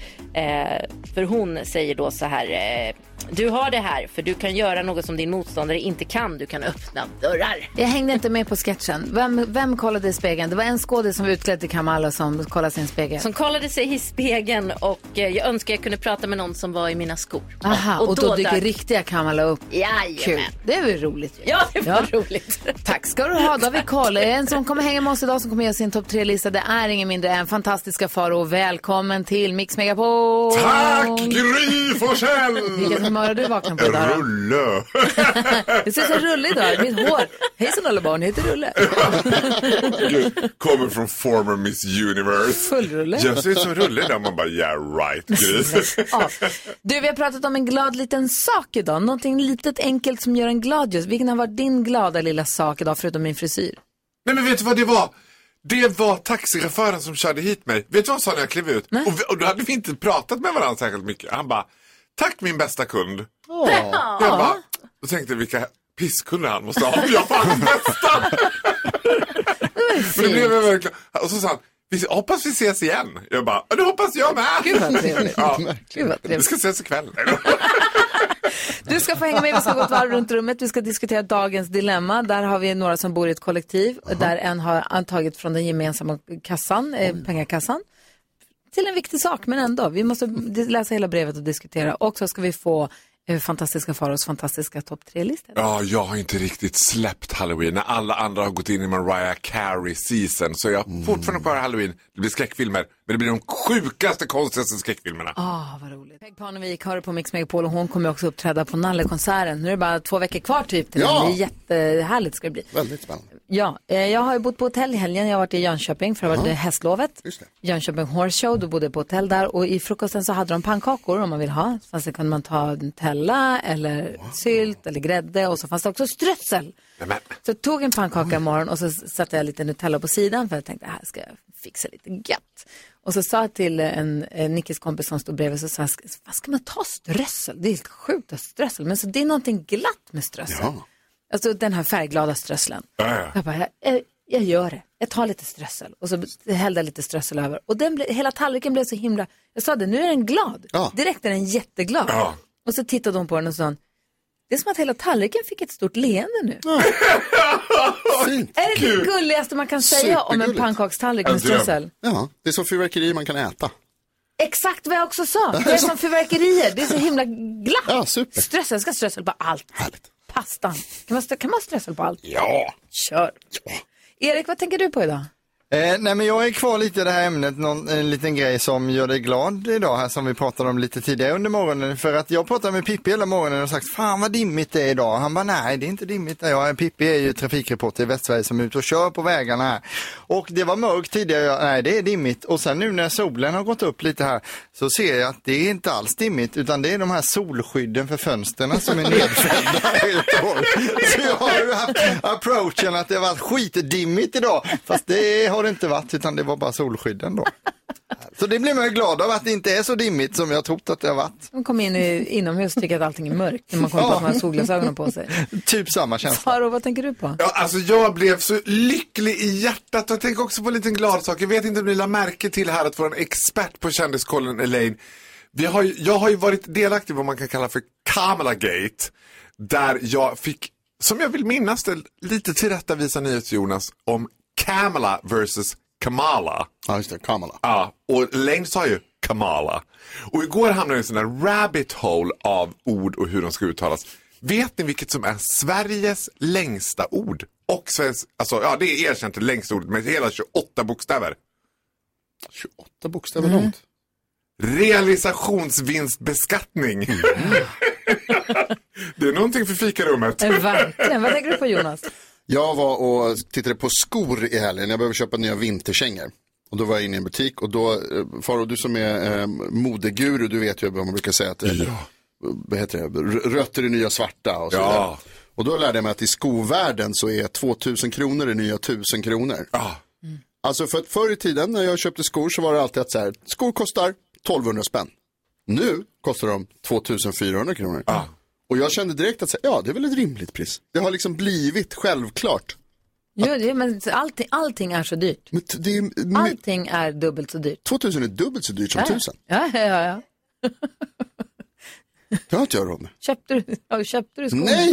För hon säger då så här: du har det här för du kan göra något som din motståndare inte kan. Du kan öppna dörrar. Jag hängde inte med på sketchen. Vem kollade i spegeln? Det var en skådespelare som var utklädd till Kamala som kollade sin spegel. Som kollade sig i spegeln och jag önskar jag kunde prata med någon som var i mina skor. Aha, och då dyker riktiga Kamala upp. Jajamän. Kul. Det är väl roligt. Ja, det var roligt. Tack ska du ha. Då har vi koll. En som kommer hänga med oss idag som kommer göra sin topp 3-lista. Det är ingen mindre än fantastiska Farao. Välkommen till Mix Megapol. Tack Gry Forssell. Vilken humör har du vaknat på idag? Rulle. Det ser så Rulle idag. Mitt hår. Hejsan alla barn, heter Rulle. Kommer från former Miss Universe. Full Rulle. Jag ser ut som Rulle där man bara yeah right Gry. Ja. Du, vi har pratat om en glad liten sak idag. Någonting litet enkelt som gör en glad just. Vilken har varit din glada lilla sak idag förutom min frisyr? Nej men vet du vad det var? Det var taxichauffören som körde hit mig. Vet du vad han sa när jag klev ut? Och då hade vi inte pratat med varandra särskilt mycket. Han bara, tack min bästa kund. Jag bara, då tänkte vilka pisskunder han måste ha. Jag var hans bästa. Men det blev jag verkligen. Och så sa han, hoppas vi ses igen. Jag bara, det hoppas jag med. Gud vad trevligt. Ja. Gud vad trevligt. Vi ska ses ikväll. Du ska få hänga med, vi ska gå ett varv runt rummet. Vi ska diskutera dagens dilemma. Där har vi några som bor i ett kollektiv. Där en har antagit från den gemensamma kassan, pengakassan. Till en viktig sak, men ändå. Vi måste läsa hela brevet och diskutera. Och så ska vi få fantastiska Faros fantastiska topp 3-lista. Ja, jag har inte riktigt släppt Halloween. När alla andra har gått in i Mariah Carey season så jag fortfarande kvar Halloween. Det blir skräckfilmer, men det blir de sjukaste, konstigaste skräckfilmerna. Vad roligt. Peg Parnevik har det på Mix Megapol och hon kommer också uppträda på Nalle-konserten. Nu är det bara 2 veckor kvar typ till den. Det är jättehärligt ska det bli. Väldigt spännande. Ja, jag har ju bott på hotell i helgen. Jag har varit i Jönköping för att det var hästlovet. Jönköping Horse Show, då bodde jag på hotell där. Och i frukosten så hade de pannkakor om man vill ha. Så kunde man ta en tella eller sylt eller grädde. Och så fanns det också strössel. Så jag tog en pannkaka imorgon och så satte jag lite Nutella på sidan. För jag tänkte, här ska jag fixa lite gött. Och så sa jag till en Nickis kompis som stod bredvid, så sa jag, vad ska man ta strössel? Det är helt sjukt att strössel. Men så det är någonting glatt med strössel. Ja. Alltså den här färgglada strösseln. Jag bara, jag gör det. Jag tar lite strössel. Och så hällde jag lite strössel över. Och hela tallriken blev så himla... Jag sa det, nu är den glad. Ja. Direkt är den jätteglad. Ja. Och så tittade hon på den och sa, det är som att hela tallriken fick ett stort leende nu. Ja. Fint. Är det det gulligaste man kan säga om en pannkakstallrik med strössel? Ja, det är som fyrverkeri man kan äta. Exakt vad jag också sa. Det är som fyrverkerier. Det är så himla glatt. Ja, super. Strössel ska strössel på allt. Härligt. Pastan. Kan man strössel på allt? Ja. Kör. Ja. Erik, vad tänker du på idag? Nej, men jag är kvar lite i det här ämnet, en liten grej som gör dig glad idag här, som vi pratade om lite tidigare under morgonen. För att jag pratade med Pippi hela morgonen och sagt, fan vad dimmigt det är idag. Han bara, nej det är inte dimmigt. Pippi är ju trafikreporter i Västsverige som är ute och kör på vägarna här. Och det var mörkt tidigare, nej det är dimmigt. Och sen nu när solen har gått upp lite här så ser jag att det är inte alls dimmigt, utan det är de här solskydden för fönsterna som är nedfällda. Så jag har ju haft approachen att det har varit skitdimmigt idag, fast det har det inte varit, utan det var bara solskydden då. Så det blir man ju glad av att det inte är så dimmigt som jag trott att det har varit. Man kommer in inomhus och tycker att allting är mörkt när man kommer på att man har solglasögonen på sig. Typ samma känsla. Faro, vad tänker du på? Ja, alltså jag blev så lycklig i hjärtat och jag tänker också på en liten glad sak. Jag vet inte om ni la märke till här att vara en expert på kändiskollen Elaine. Jag har ju varit delaktig i vad man kan kalla för Kamala Gate, där jag fick, som jag vill minnas det, lite tillrättavisa Jonas om Kamala versus Kamala. Ja, just det, Kamala. Ja, och Lane sa ju Kamala. Och igår hamnade jag i en sån där rabbit hole av ord och hur de ska uttalas. Vet ni vilket som är Sveriges längsta ord? Och Sveriges, alltså, ja, det är erkänt det längsta ordet med hela 28 bokstäver. 28 bokstäver långt. Realisationsvinstbeskattning. Det är någonting för fikarummet. Verkligen. Vad tänker du på, Jonas? Jag var och tittade på skor i helgen. Jag behöver köpa nya vinterkängor. Och då var jag inne i en butik. Och då, Faro, du som är modeguru, du vet ju vad man brukar säga. Att, vad heter det? Rötter är nya svarta och så där. Och då lärde jag mig att i skovärlden så är 2000 kronor det nya 1000 kronor. Alltså för att förr i tiden när jag köpte skor så var det alltid att så här, skor kostar 1200 spänn. Nu kostar de 2400 kronor. Och jag kände direkt att ja, det är väl ett rimligt pris. Det har liksom blivit självklart. Jo, men allting är så dyrt. Allting är dubbelt så dyrt. 2000 är dubbelt så dyrt som 1000. Ja. Det har inte jag råd med. Köpte du skor? Nej!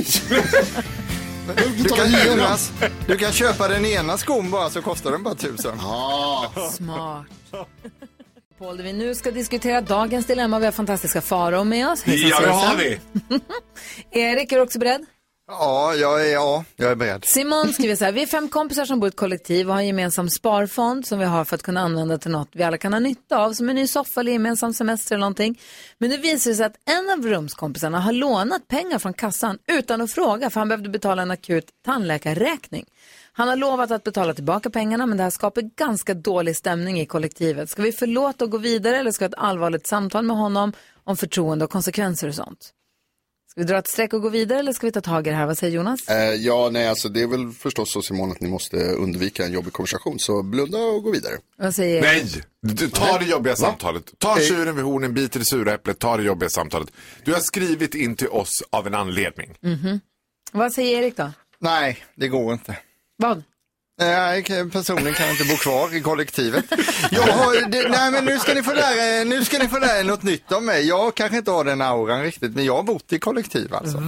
Du kan köpa den ena skon bara så kostar den bara 1000. Smart. Paul, vi nu ska diskutera dagens dilemma. Vi har fantastiska Faro med oss. Ja, det har vi. Erik, är du också beredd? Ja, jag är beredd. Simon skriver så här: vi är 5 kompisar som bor i ett kollektiv och har en gemensam sparfond som vi har för att kunna använda till något vi alla kan ha nytta av, som en ny soffa eller gemensam semester eller någonting. Men det visar sig att en av rumskompisarna har lånat pengar från kassan utan att fråga, för han behövde betala en akut tandläkarräkning. Han har lovat att betala tillbaka pengarna, men det här skapar ganska dålig stämning i kollektivet. Ska vi förlåta och gå vidare, eller ska vi ha ett allvarligt samtal med honom om förtroende och konsekvenser och sånt? Ska vi dra ett streck och gå vidare, eller ska vi ta tag i det här? Vad säger Jonas? Alltså det är väl förstås så, Simon, att ni måste undvika en jobbig konversation. Så blunda och gå vidare. Vad säger Nej, ta det jobbiga samtalet. Ta tjuren vid hornen, bit i det sura äpplet, ta det jobbiga samtalet. Du har skrivit in till oss av en anledning. Vad säger Erik då? Nej, det går inte. Vad? Nej, personen kan inte bo kvar i kollektivet. Nej, men nu ska ni få lära er något nytt om mig. Jag kanske inte har den auran riktigt, men jag har bott i kollektiv alltså. Va?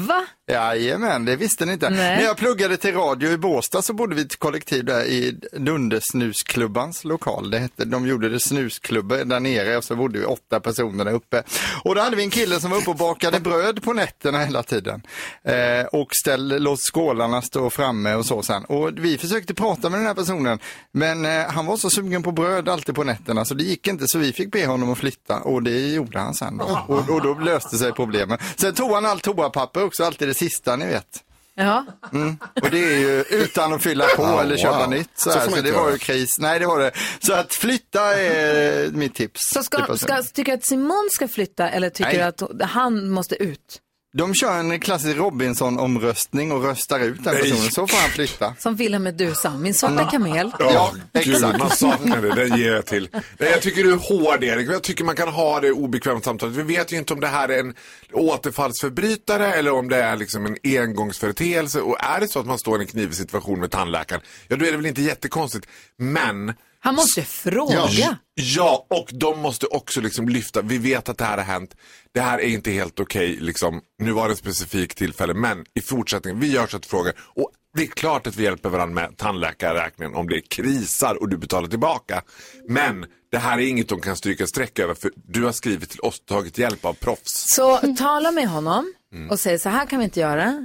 Jajamän, det visste ni inte. Nej. När jag pluggade till radio i Båstad så bodde vi ett kollektiv där i Lundesnusklubbans lokal. De gjorde det snusklubbar där nere och så bodde vi 8 personer där uppe. Och då hade vi en kille som var uppe och bakade bröd på nätterna hela tiden. Och låt skålarna stå framme och så sen. Och vi försökte prata med den här personen, men han var så sugen på bröd alltid på nätterna så det gick inte, så vi fick be honom att flytta och det gjorde han sen då. Och då löste sig problemen. Sen tog han allt toapapper också, alltid det sista ni vet. Ja. Och det är ju utan att fylla på eller köpa nytt. Så det var ju kris. Nej, det var det. Så att flytta är mitt tips. Så tycker du att Simon ska flytta eller tycker du att han måste ut? De kör en klassisk Robinson-omröstning och röstar ut den personen, så får han flytta. Som Wilhelm Medusa, min svarta kamel. Ja, gud, man saknar det, den ger jag till. Nej, jag tycker du är hård, Erik. Jag tycker man kan ha det obekvämt samtalet. Vi vet ju inte om det här är en återfallsförbrytare eller om det är liksom en engångsföreteelse. Och är det så att man står i en knivig situation med tandläkaren, ja då är det väl inte jättekonstigt. Men... Han måste fråga. Ja, och de måste också liksom lyfta. Vi vet att det här har hänt. Det här är inte helt okej. Liksom. Nu var det ett specifikt tillfälle, men i fortsättningen, vi gör så att fråga. Och det är klart att vi hjälper varandra med tandläkarräkningen om det krisar och du betalar tillbaka. Men det här är inget de kan stryka streck över, för du har skrivit till oss och tagit hjälp av proffs. Så tala med honom och säg så här kan vi inte göra.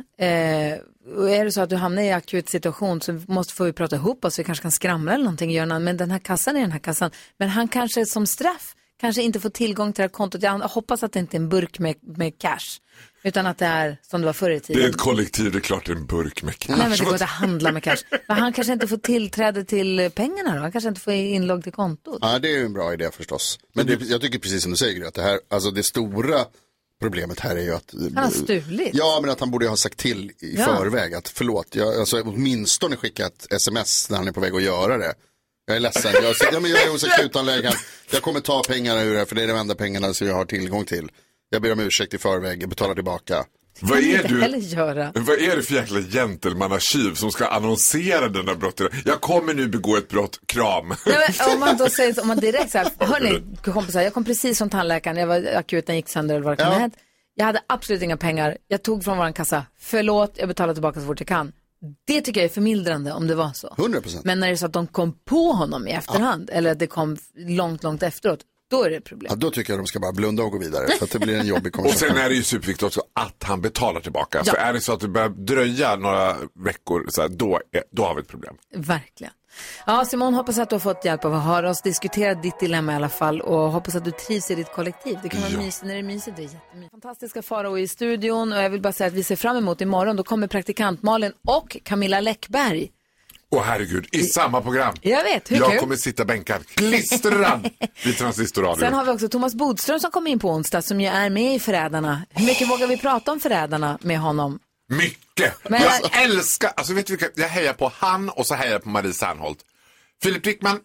Och är det så att du hamnar i akut situation så får vi prata ihop oss, vi kanske kan skramla eller någonting, men den här kassan är den här kassan. Men han kanske som straff kanske inte får tillgång till det här kontot. Jag hoppas att det inte är en burk med cash, utan att det är som det var förr i tiden. Det är ett kollektiv, det är klart det är en burk med cash. Nej, men det går inte att handla med cash. Men han kanske inte får tillträde till pengarna då? Han kanske inte får inlogg till kontot? Ja, det är ju en bra idé förstås. Men jag tycker precis som du säger att det här, alltså det stora problemet här är ju att... Han har stulit. Ja, men att han borde ha sagt till i förväg att förlåt, alltså åtminstone skicka ett sms när han är på väg att göra det. Jag är ledsen, jag är hos akutanläggaren. Jag kommer ta pengarna ur det för det är de enda pengarna som jag har tillgång till. Jag ber om ursäkt i förväg, jag betalar tillbaka. Vad är Vad är det för jäkla gentlemannakyv som ska annonsera den där brottet? Jag kommer nu begå ett brott, kram. Nej, men om man då säger, om man direkt så här, hörni kompisar, jag kom precis från tandläkaren, jag var akut, den gick sönder eller vad det kan hända. Jag hade absolut inga pengar, jag tog från våran kassa, förlåt, jag betalar tillbaka så fort jag kan. Det tycker jag är förmildrande om det var så. 100%. Men när det är så att de kom på honom i efterhand, eller att det kom långt efteråt, då är det problem. Ja, då tycker jag de ska bara blunda och gå vidare för att det blir en jobbig konversation. Och sen är det ju superviktigt också att han betalar tillbaka. Ja. För är det så att det börjar dröja några veckor, så här, då har vi ett problem. Verkligen. Ja, Simon, hoppas att du har fått hjälp av att höra oss diskutera ditt dilemma i alla fall och hoppas att du trivs i ditt kollektiv. Det kan vara mysigt när det är mysigt, det är jättemysigt. Fantastiska Farao i studion och jag vill bara säga att vi ser fram emot imorgon. Då kommer praktikant Malin och Camilla Läckberg. Herregud, i samma program. Jag vet, hur Jag kul? kommer sitta bänkad, klistrad vid Transistorradio. Sen har vi också Thomas Bodström som kommer in på onsdag som ju är med i Förrädarna. Hur mycket vågar vi prata om Förrädarna med honom? Mycket! Men jag älskar, alltså vet du vilka, jag hejar på han och så hejar jag på Marie Serneholt. Filip Wickman,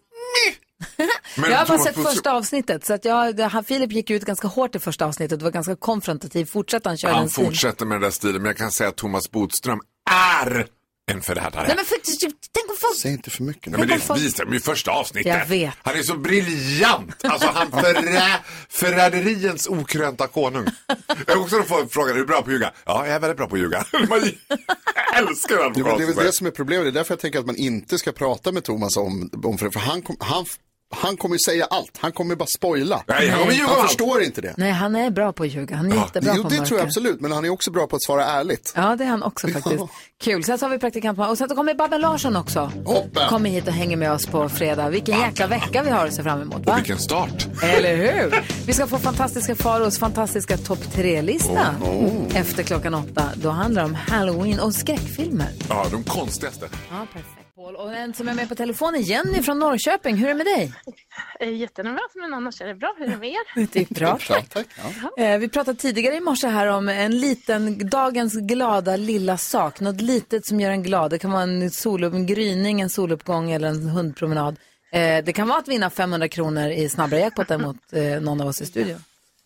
jag har bara sett första avsnittet så att Filip gick ut ganska hårt i första avsnittet. Det var ganska konfrontativ. Fortsätter han köra han den stilen? fortsätter med den där stilen, men jag kan säga att Thomas Bodström är en förrädare. Nej, men tänk om folk... Säg inte för mycket. Nej, men det visar i första avsnittet. Jag vet. Han är så briljant. Alltså han förräderiens okrönta konung. Jag har också fått frågan, är du bra på att ljuga? Ja, jag är väldigt bra på att ljuga. Jag älskar den. Det är väl det som är problemet. Det är därför jag tänker att man inte ska prata med Thomas om för han kommer ju säga allt. Han kommer bara spoila. Nej, han förstår inte det. Nej, han är bra på att ljuga. Han är jättebra på att det mörka. tror jag absolut. Men han är också bra på att svara ärligt. Ja, det är han också faktiskt. Kul. Sen så har vi praktikant och sen så kommer Babben Larsson också. Kommer hit och hänger med oss på fredag. Vilken jäkla vecka vi har att se fram emot, va? Och vilken start. Eller hur? Vi ska få fantastiska Faros fantastiska topp 3-lista efter 8:00. Då handlar det om Halloween och skräckfilmer. Ja, de konstigaste. Ja, perfekt. Och en som är med på telefonen, Jenny från Norrköping. Hur är det med dig? Jättenervös, men annars är det bra. Hur är det med er? Det är bra. Tack. Vi pratade tidigare i morse här om en liten, dagens glada lilla sak. Något litet som gör en glad. Det kan vara en gryning, en soluppgång eller en hundpromenad. Det kan vara att vinna 500 kronor i snabbare jackpot mot någon av oss i studion.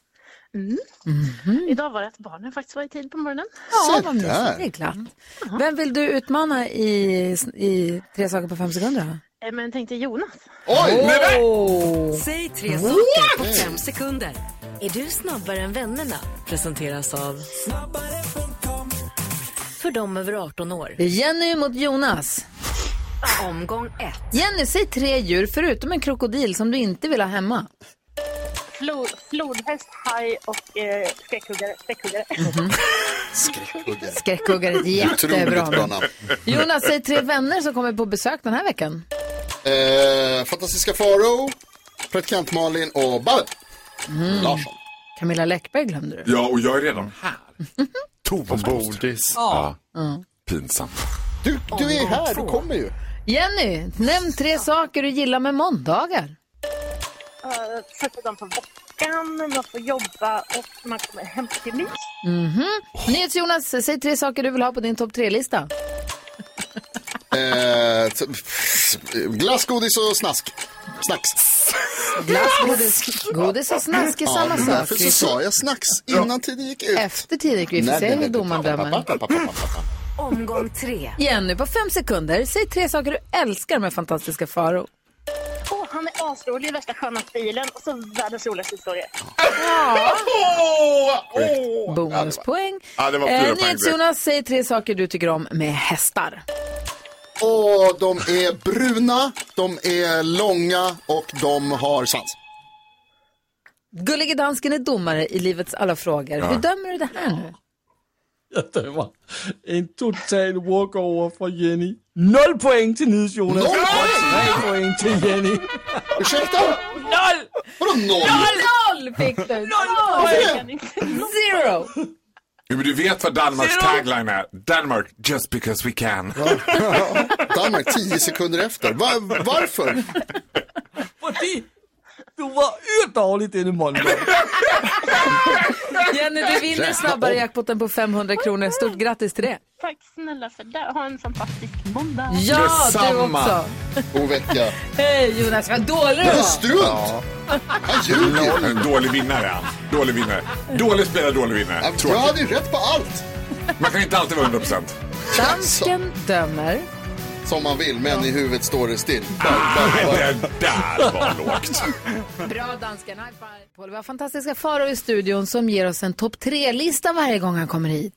Idag var det att barnen faktiskt var i tid på morgonen. Ja, vad mysigt. Det är klart. Vem vill du utmana i 3 saker på 5 sekunder? Men tänkte Jonas. Säg 3 saker på 5 sekunder. Är du snabbare än vännerna? Presenteras av för dem över 18 år. Jenny mot Jonas. Omgång 1. Jenny, säg 3 djur förutom en krokodil som du inte vill ha hemma. Flodhäst, haj och skräckhuggare. Skräckhuggare, ett jättebra namn. Jonas, säg 3 vänner som kommer på besök den här veckan. Fantastiska Faro, praktikant Malin och Babben Larsson. Camilla Läckberg glömde du. Ja, och jag är redan här. Thomas Bodis. Ja. Pinsamt. Du är här, du kommer ju. Jenny, nämn 3 saker du gillar med måndagar. Sätta dem på veckan, man får jobba och man kommer hem till mys. Nyhets Jonas, säg 3 saker du vill ha på din topp 3-lista. Glass, godis och snacks. Glass, godis och snask är samma sak. Därför så sa jag snacks innan tiden gick ut. Efter tiden gick vi, får se hur domaren dömer. Omgång 3. Jenny, på 5 sekunder, säg 3 saker du älskar med fantastiska Faro. Han är asrolig, värsta sköna stilen och så världens roligaste historia. Bonuspoäng. Ja, det var 4 poäng. Nyhets Jonas, säg 3 saker du tycker om med hästar. De är bruna, de är långa och de har svans. Gullige dansken är domare i livets alla frågor. Hur dömer du det här nu? Jag dömer en total walkover för Jenny. 0 poäng till Nyhets Jonas. 0 3 poäng till Jenny. Ursäkta? 0! Vadå 0? 0 fick du! 0! 0! Jo, men du vet vad Danmarks tagline är. Danmark, just because we can. Danmark 10 sekunder efter. Varför? Fordi du var dålig denna måndag. Jenny, du vinner snabbare jackpotten på 500 kronor. Stort grattis till det. Tack snälla för det. Ha en fantastisk måndag. Ja, du också. God vecka. Hej Jonas, vad dålig du var. Strunt. Han ljuger. En dålig vinnare, han. Dålig vinnare. Dålig spelare, dålig vinnare. Jag hade ju rätt på allt. Man kan inte alltid vara 100%. Dansken dömer. Som man vill, men i huvudet står det still. Det där var lågt. Bra dansken, high five. Vi har fantastiska Faro i studion som ger oss en topp 3-lista varje gång han kommer hit.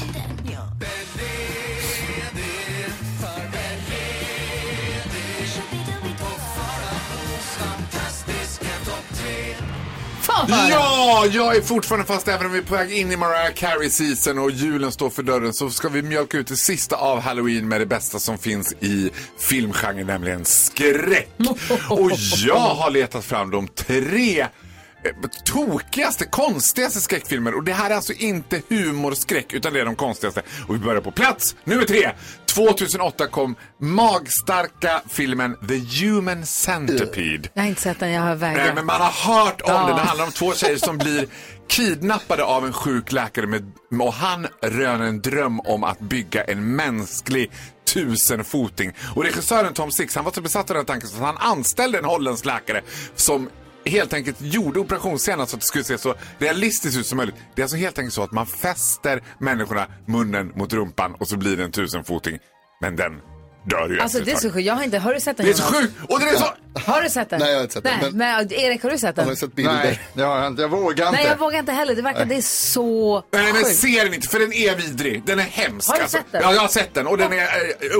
Ja, jag är fortfarande fast även om vi är på väg in i Mariah Carey-season och julen står för dörren, så ska vi mjölka ut det sista av Halloween med det bästa som finns i filmgenren, nämligen skräck. Och jag har letat fram de 3 tokigaste, konstigaste skräckfilmer. Och det här är alltså inte humorskräck, utan det är de konstigaste. Och vi börjar på plats nummer 3. 2008 kom magstarka filmen The Human Centipede. Jag har inte sett den, jag har vägrat. Nej, men man har hört om det. Det handlar om 2 tjejer som blir kidnappade av en sjuk läkare och han röner en dröm om att bygga en mänsklig 1000-foting. Och regissören Tom Six, han var så besatt av den tanken så han anställde en holländsk läkare som helt enkelt gjorde operationsscenen så att det skulle se så realistiskt ut som möjligt. Det är alltså helt enkelt så att man fäster människorna munnen mot rumpan och så blir det en 1000-foting. Men den dör ju. Alltså det är så sjukt. Jag har inte, har du sett den? Det är så sjukt. Och det är så... Har du sett den? Nej, jag har inte sett den. Men Erik, har du sett den? Jag har sett bilder. Nej, jag vågar inte. Nej, jag vågar inte heller. Det verkar, det är så Nej, men sjukt. ser den inte, för den är vidrig. Den är hemsk. Har du sett den? Ja, jag har sett den och den är...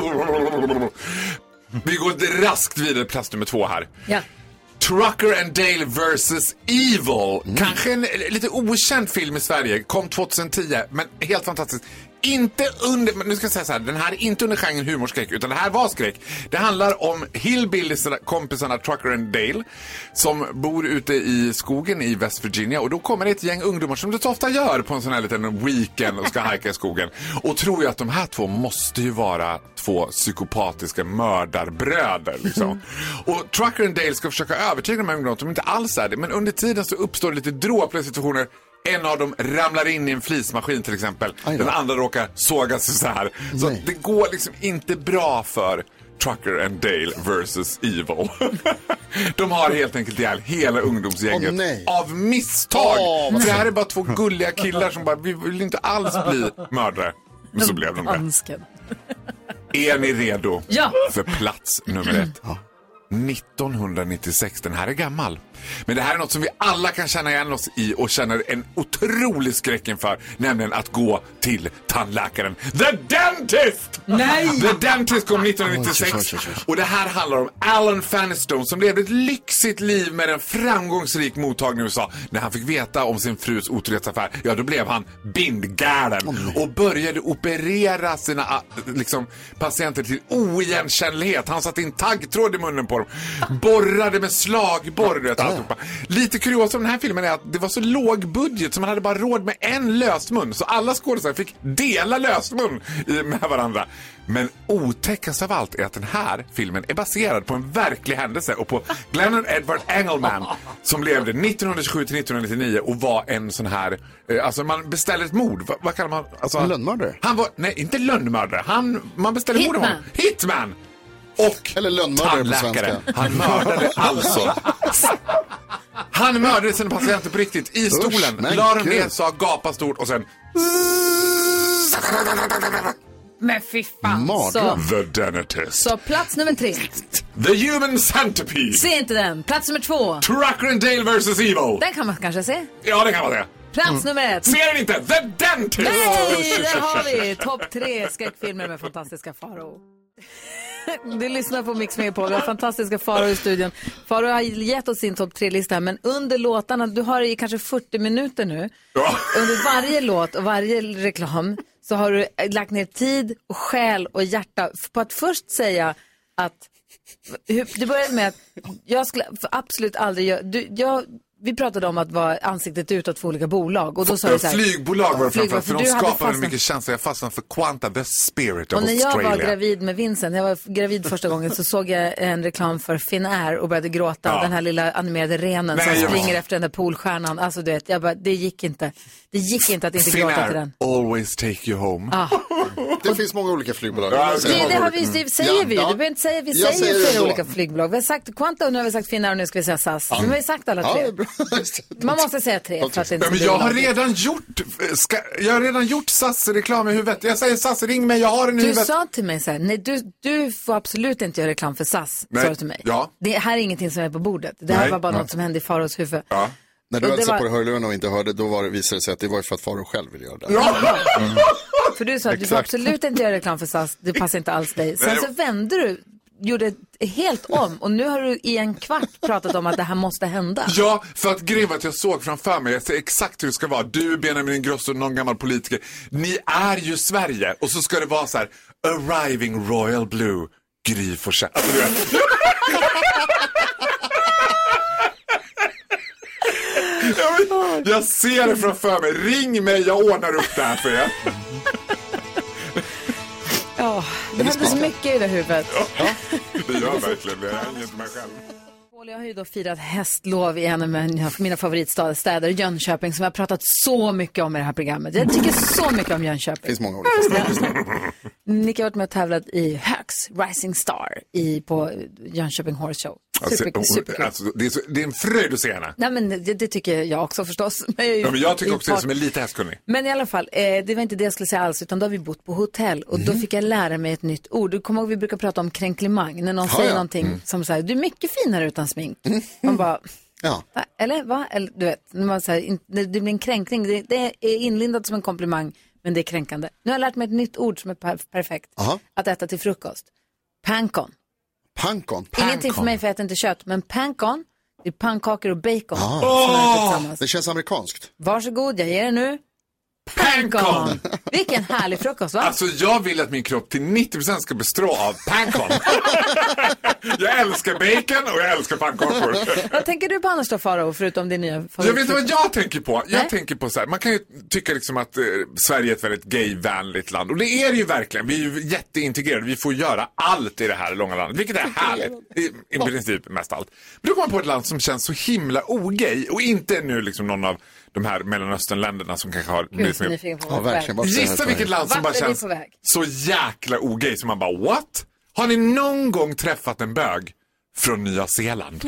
Vi går raskt vidare till plats nummer 2 här. Ja. Trucker and Dale vs. Evil. Kanske en lite okänd film i Sverige. Kom 2010, men helt fantastiskt. Inte under, nu ska jag säga så här, den här är inte under genren humorskräck, utan det här var skräck. Det handlar om hillbillies-kompisarna Trucker and Dale som bor ute i skogen i West Virginia, och då kommer det ett gäng ungdomar som det så ofta gör på en sån här liten weekend och ska hajka i skogen och tror ju att de här 2 måste ju vara 2 psykopatiska mördarbröder liksom. Och Trucker and Dale ska försöka övertyga de här ungdomarna att de inte alls är det, men under tiden så uppstår lite dråpliga situationer. En av dem ramlar in i en flismaskin till exempel. Den andra råkar såga sig så här. Så det går liksom inte bra för Trucker and Dale vs. Evil. De har helt enkelt ihjäl hela ungdomsgänget av misstag. För det här är bara 2 gulliga killar som bara, vi vill inte alls bli mördare. Men så blev de det. Är ni redo för plats nummer 1? 1996, den här är gammal. Men det här är något som vi alla kan känna igen oss i och känner en otrolig skräck inför, nämligen att gå till tandläkaren. The Dentist! Nej! The Dentist kom 1996 och det här handlar om Alan Fanstone som levde ett lyxigt liv med en framgångsrik mottagning i USA. När han fick veta om sin frus otrohetsaffär, ja då blev han bindgalen och började operera sina patienter till oigenkännlighet. Han satte in taggtråd i munnen på dem, borrade med slagborr, alltihopa. Lite kuriosa om den här filmen är att det var så låg budget så man hade bara råd med en lösmun. Så alla skådespelare fick dela lösmun med varandra. Men otäckast av allt är att den här filmen är baserad på en verklig händelse och på Glenn Edward Engelman som levde 1927 till 1999 och var en sån här, alltså man beställer ett mord. Vad kallar man? Alltså, lönnmördare? Han var, nej inte lönnmördare. Man beställer mord av honom. Hitman! Och eller lönnmördare på svenska. Han mördade alltså. Han mördade sina patienter på riktigt i stolen. La dem ner, sa gapa stort och sen... Men fy fan. The Dentist. Så plats nummer 3. The Human Centipede. Se inte den. Plats nummer 2. Trucker and Dale vs. Evil. Den kan man kanske se. Ja, det kan man se. Plats nummer 1. Ser den inte? The Dentist. Nej, där har vi topp 3 skräckfilmer med fantastiska Faro. Du lyssnar på Mix Megapol. Vi har fantastiska Faro i studion. Faro har gett oss sin topp 3-lista, men under låtarna, du har i kanske 40 minuter nu. Ja. Under varje låt och varje reklam så har du lagt ner tid och själ och hjärta på att först säga att det började med att jag skulle absolut aldrig göra... Vi pratade om att vara ansiktet utåt för olika bolag. Och då sa du så här, flygbolag var det framförallt, för de skapade mycket känsla. Jag fastnade för Quanta, the spirit of Australia. Och när jag var gravid med Vincent, jag var gravid första gången, så såg jag en reklam för Finnair och började gråta. Ja. Den här lilla animerade renen som springer efter den där poolstjärnan. Alltså du vet, jag bara, det gick inte. Det gick inte att inte gråta till den. Always take you home. Ah. Det finns många olika flygbolag. Det har vi, det säger vi. Du behöver inte säga, vi säger flera olika flygbolag. Vi har sagt Quanta och nu har vi sagt Finnair och nu ska vi säga SAS. Nu har vi sagt alla 3. Man måste säga 3 för att det inte men jag har redan gjort SAS-reklam i huvudet. Jag säger SAS, ring mig, jag har den i huvudet. Du sa till mig så här, nej du får absolut inte göra reklam för SAS, sa du till mig. Ja. Det här är ingenting som är på bordet. Det här var bara något som hände i Faros huvud. Ja. När du hade på hörlurarna och inte hörde, då visade det sig att det var för att Faro själv ville göra det. Ja. För du sa att du får absolut inte göra reklam för SAS, det passar inte alls dig. Sen så vände du, gjorde helt om och nu har du i en kvart pratat om att det här måste hända. Ja, för att grejen var att jag såg framför mig, jag ser exakt hur det ska vara. Du, Benjamin Ingrosso, någon gammal politiker. Ni är ju Sverige. Och så ska det vara så här, arriving Royal Blue, Gry Forssell. Alltså, jag ser det framför mig. Ring mig, jag ordnar upp det här för er. Ja, det händer så mycket i det huvudet. Ja, det gör verkligen. Det är inget mig själv. Jag har ju då firat hästlov i en av mina favoritstäder, Jönköping, som jag har pratat så mycket om i det här programmet. Jag tycker så mycket om Jönköping. Det finns många olika städer. Nicka har varit med och tävlat i Högs Rising Star på Jönköping Horse Show. Superkul. Alltså, det är en fröjd att se henne. Nej, men det tycker jag också förstås. Men jag tycker också det som är lite hästkunnig. Men i alla fall, det var inte det jag skulle säga alls, utan då har vi bott på hotell och då fick jag lära mig ett nytt ord. Du kommer ihåg, vi brukar prata om kränklimang. När någon säger någonting som säger, du är mycket finare utan smink. Man bara, eller va? Eller, du vet, när man säger, det blir en kränkning. Det är inlindat som en komplimang, men det är kränkande. Nu har jag lärt mig ett nytt ord som är perfekt. Att äta till frukost. Pancon. Pancon? Ingenting för mig för jag äter inte kött, men pancon, det är pannkakor och bacon. Det känns amerikanskt. Varsågod, jag ger det nu. Pancon! Vilken härlig frukost, va? Alltså jag vill att min kropp till 90% ska bestå av pancon. Jag älskar bacon och jag älskar pannkakor. Vad tänker du på annars då, Faro, förutom din nya favorit? Jag vet inte vad jag tänker på. Jag tänker på så här, man kan ju tycka liksom att Sverige är ett väldigt gayvänligt land. Och det är det ju verkligen. Vi är ju jätteintegrerade. Vi får göra allt i det här långa landet. Vilket är härligt. I princip mest allt. Men då kommer man på ett land som känns så himla ogay. Och inte nu liksom någon av de här Mellanösternländerna som kanske har... Gissa vilket land som bara känns så jäkla ogay som man bara, what? Har ni någon gång träffat en bög från Nya Zeeland?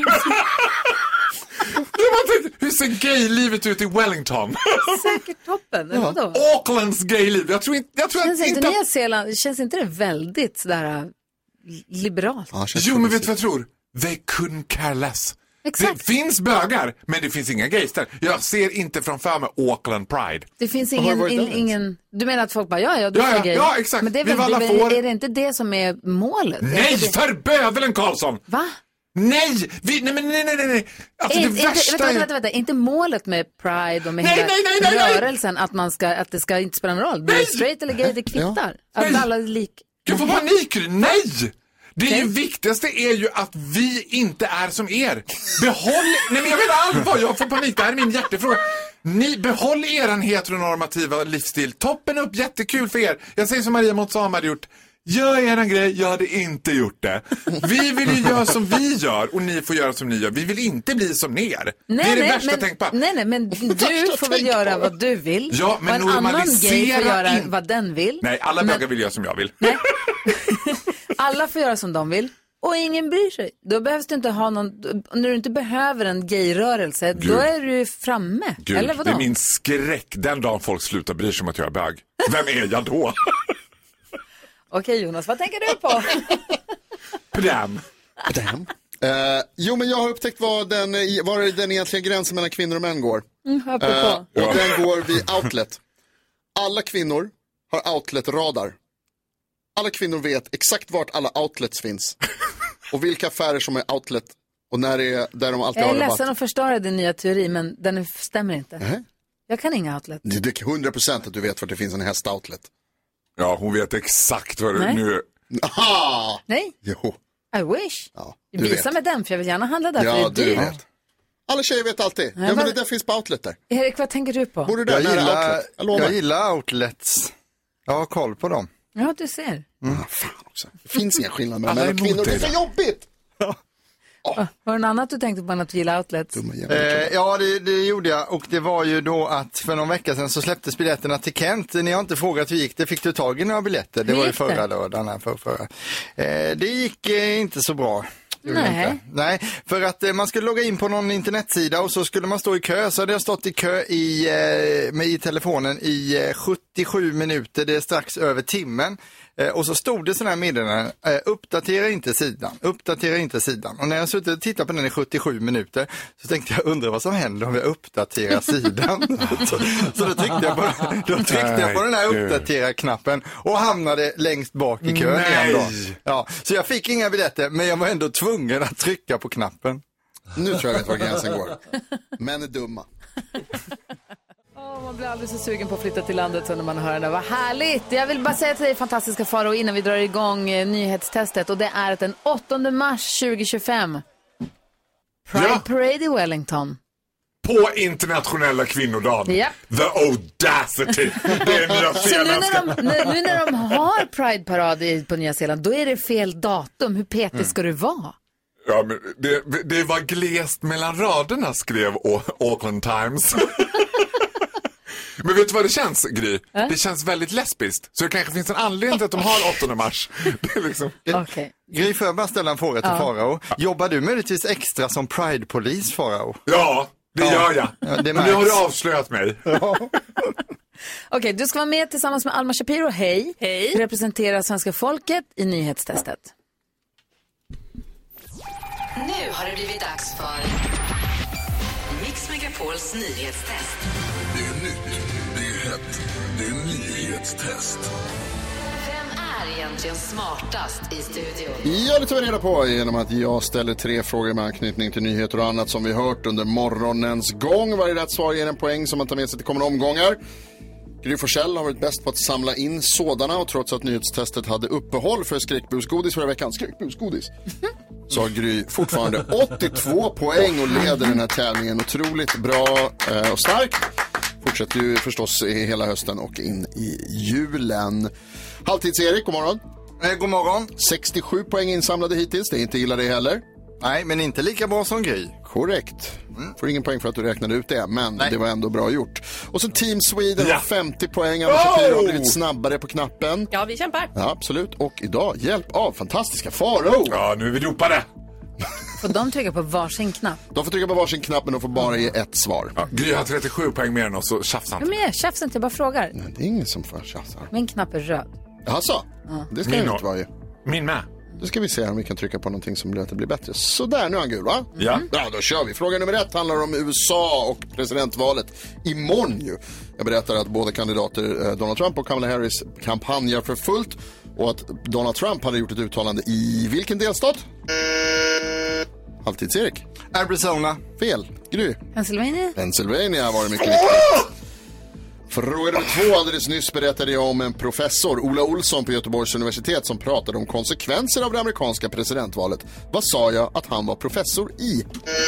Hur ser gaylivet ut i Wellington? Säkert toppen, eller vadå? Aucklands gayliv. Jag tror inte Nya Zeeland, känns inte det väldigt sådär liberalt? Jo, men vet du vad jag tror? They couldn't care less. Exakt. Det finns bögar, men det finns inga gays där. Jag ser inte framför mig Auckland Pride. Det finns ingen... Du menar att folk bara, ja, du får gay. Ja, exakt. Men det är, är det inte det som är målet? Nej, för bövelen Karlsson! Va? Nej! Nej. Alltså det värsta vänta. Inte målet med Pride och med rörelsen att det ska inte spela någon roll. Du är straight eller gay, det kvittar. Att alla är lik. Jag får panik. Nej! Det är ju viktigaste är ju att vi inte är som er. Behåll... Nej men jag vet allvar, jag får panik. Det här är min hjärtefråga. Ni behåll eran heteronormativa livsstil. Toppen upp, jättekul för er. Jag säger som Maria Montazam hade gjort. Gör eran grej, jag hade inte gjort det. Vi vill ju göra som vi gör och ni får göra som ni gör. Vi vill inte bli som ni är. Det är det värsta tänk på. Nej, men du får väl göra vad du vill. Ja, men och en annan gay får göra vad den vill. Nej, alla bögar vill göra som jag vill. Nej. Alla får göra som de vill. Och ingen bryr sig. Då behövs du inte ha någon... När du inte behöver en gayrörelse, då är du framme. Gud, eller vadå? Det är min skräck. Den dagen folk slutar bry sig om att jag är bög. Vem är jag då? Okej, Jonas, vad tänker du på? Pdam. Jo, men jag har upptäckt var den egentliga gränsen mellan kvinnor och män går. Och den går vid outlet. Alla kvinnor har outlet-radar. Alla kvinnor vet exakt vart alla outlets finns. Och vilka affärer som är outlet. Och när det är där de alltid har rabatt. Jag är ledsen att förstöra din nya teori, men den stämmer inte. Jag kan inga outlet. Det är 100% att du vet vart det finns en hästoutlet. Ja, hon vet exakt vad det nu... Aha! Nej. Jo. I wish. Ja, visa mig den, för jag vill gärna handla där. Ja, för det är du dyrt. vet. Alla tjejer vet alltid. Ja, men det där finns på outlet där. Erik, vad tänker du på? Borde där Jag gillar outlets. Jag har koll på dem. Ja, du ser. Fan också. Det finns inga skillnader mellan män och kvinnor. Det är så jobbigt! Var det något annat du tänkte på än att gilla outlets? Ja, det gjorde jag. Och det var ju då att för någon vecka sedan så släpptes biljetterna till Kent. Ni har inte frågat hur gick det. Fick du tag i några biljetter? Det var ju förra lördagen. Det gick inte så bra. Nej, för att man skulle logga in på någon internetsida och så skulle man stå i kö. Så hade jag stått i kö i telefonen i 77 minuter. Det är strax över timmen. Och så stod det sådana här meddelanden, uppdatera inte sidan. Och när jag suttit och tittat på den i 77 minuter så tänkte jag, undra vad som händer om jag uppdaterar sidan. så då tryckte jag på den här uppdatera-knappen och hamnade längst bak i kön igen då. Ja, så jag fick inga biljetter, men jag var ändå tvungen att trycka på knappen. Nu tror jag vet var gränsen går. Män är dumma. Man blir aldrig så sugen på att flytta till landet så när man hör det. Vad härligt! Jag vill bara säga till dig, fantastiska Faro, innan vi drar igång nyhetstestet. Och det är att den 8 mars 2025 Pride Parade i Wellington. På internationella kvinnodagen. Ja. The audacity. Det är Nya Zeeländska. Nu när de har Pride-parad på Nya Zeeland, då är det fel datum. Hur petig ska du vara? Ja, men det var glest mellan raderna, skrev Auckland Times. Men vet du vad det känns, Gry? Det känns väldigt lesbiskt. Så det kanske finns en anledning till att de har 8 mars. Det är liksom... Okay. Gry, får jag bara ställa en fråga till Farao? Jobbar du möjligtvis extra som Pride-polis, Farao? Ja, det gör jag. Men nu har du avslöjat mig. Okej, du ska vara med tillsammans med Alma Shapiro. Hej. Du representerar svenska folket i nyhetstestet. Nu har det blivit dags för Mix Megapols nyhetstest. Det är nytt, det är hett, det är nyhetstest. Vem är egentligen smartast i studion? Ja, det tar vi reda på genom att jag ställer 3 frågor med anknytning till nyheter och annat som vi hört under morgonens gång. Varje rätt svar ger en poäng som man tar med sig till kommande omgångar. Gry Forssell har varit bäst på att samla in sådana, och trots att nyhetstestet hade uppehåll för skräckbusgodis förra veckan, så har Gry fortfarande 82 poäng och leder den här tävlingen. Otroligt bra och stark. Fortsätter ju förstås i hela hösten och in i julen. Halvtids-Erik, god morgon. God morgon. 67 poäng insamlade hittills, det är inte illa det heller. Nej, men inte lika bra som Gry. Korrekt. Får ingen poäng för att du räknade ut det, men det var ändå bra gjort. Och så Team Sweden har 50 poäng. Alma Shapiro har blivit snabbare på knappen. Ja, vi kämpar. Ja, absolut. Och idag hjälp av fantastiska Farao. Ja, nu är vi dopade. Får de trycka på varsin knapp? De får trycka på varsin knapp, men de får bara ge ett svar. Ja, Gry har 37 poäng mer än oss, så tjafsar inte. Men jag tjafsar inte, jag bara frågar. Nej, det är ingen som får tjafsar. Min knapp är röd. Jaså? Det ska ju inte vara ju. Min med. Då ska vi se om vi kan trycka på någonting som gör att det blir bättre. Så där, nu är han gul, va? Ja. Ja, då kör vi. Fråga nummer 1 handlar om USA och presidentvalet imorgon ju. Jag berättar att båda kandidater, Donald Trump och Kamala Harris, kampanjar för fullt. Och att Donald Trump hade gjort ett uttalande i vilken delstat? Halvtids-Erik. Arizona. Fel. Gry. Pennsylvania var det mycket viktigt. Fråga nummer 2. Alldeles nyss berättade jag om en professor, Ola Olsson på Göteborgs universitet, som pratade om konsekvenser av det amerikanska presidentvalet. Vad sa jag att han var professor i?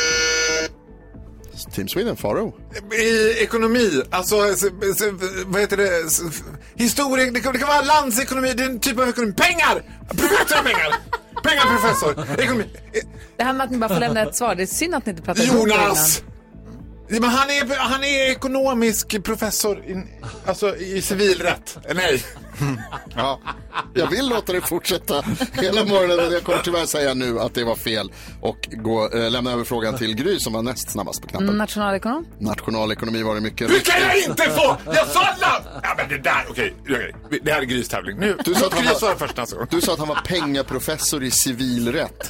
Team Sweden, Faro. I ekonomi, alltså vad heter det? Historia, det kan vara landsekonomi, det är en typ av ekonomi. Pengar! Professor pengar! Pengar, professor! Ekonomi. Det här med att ni bara får lämna ett svar, det är synd att ni inte pratar Jonas! Men han är ekonomisk professor i civilrätt. Nej. Ja. Jag vill låta det fortsätta hela morgonen. Jag kommer tyvärr säga nu att det var fel. Och lämna över frågan till Gry som var näst snabbast på knappen. Nationalekonom? Nationalekonomi var det mycket. Det kan jag inte få! Jag sa det! Ja, men det där, okej. Det här är Grys tävling. Nu, du sa att han var pengaprofessor i civilrätt.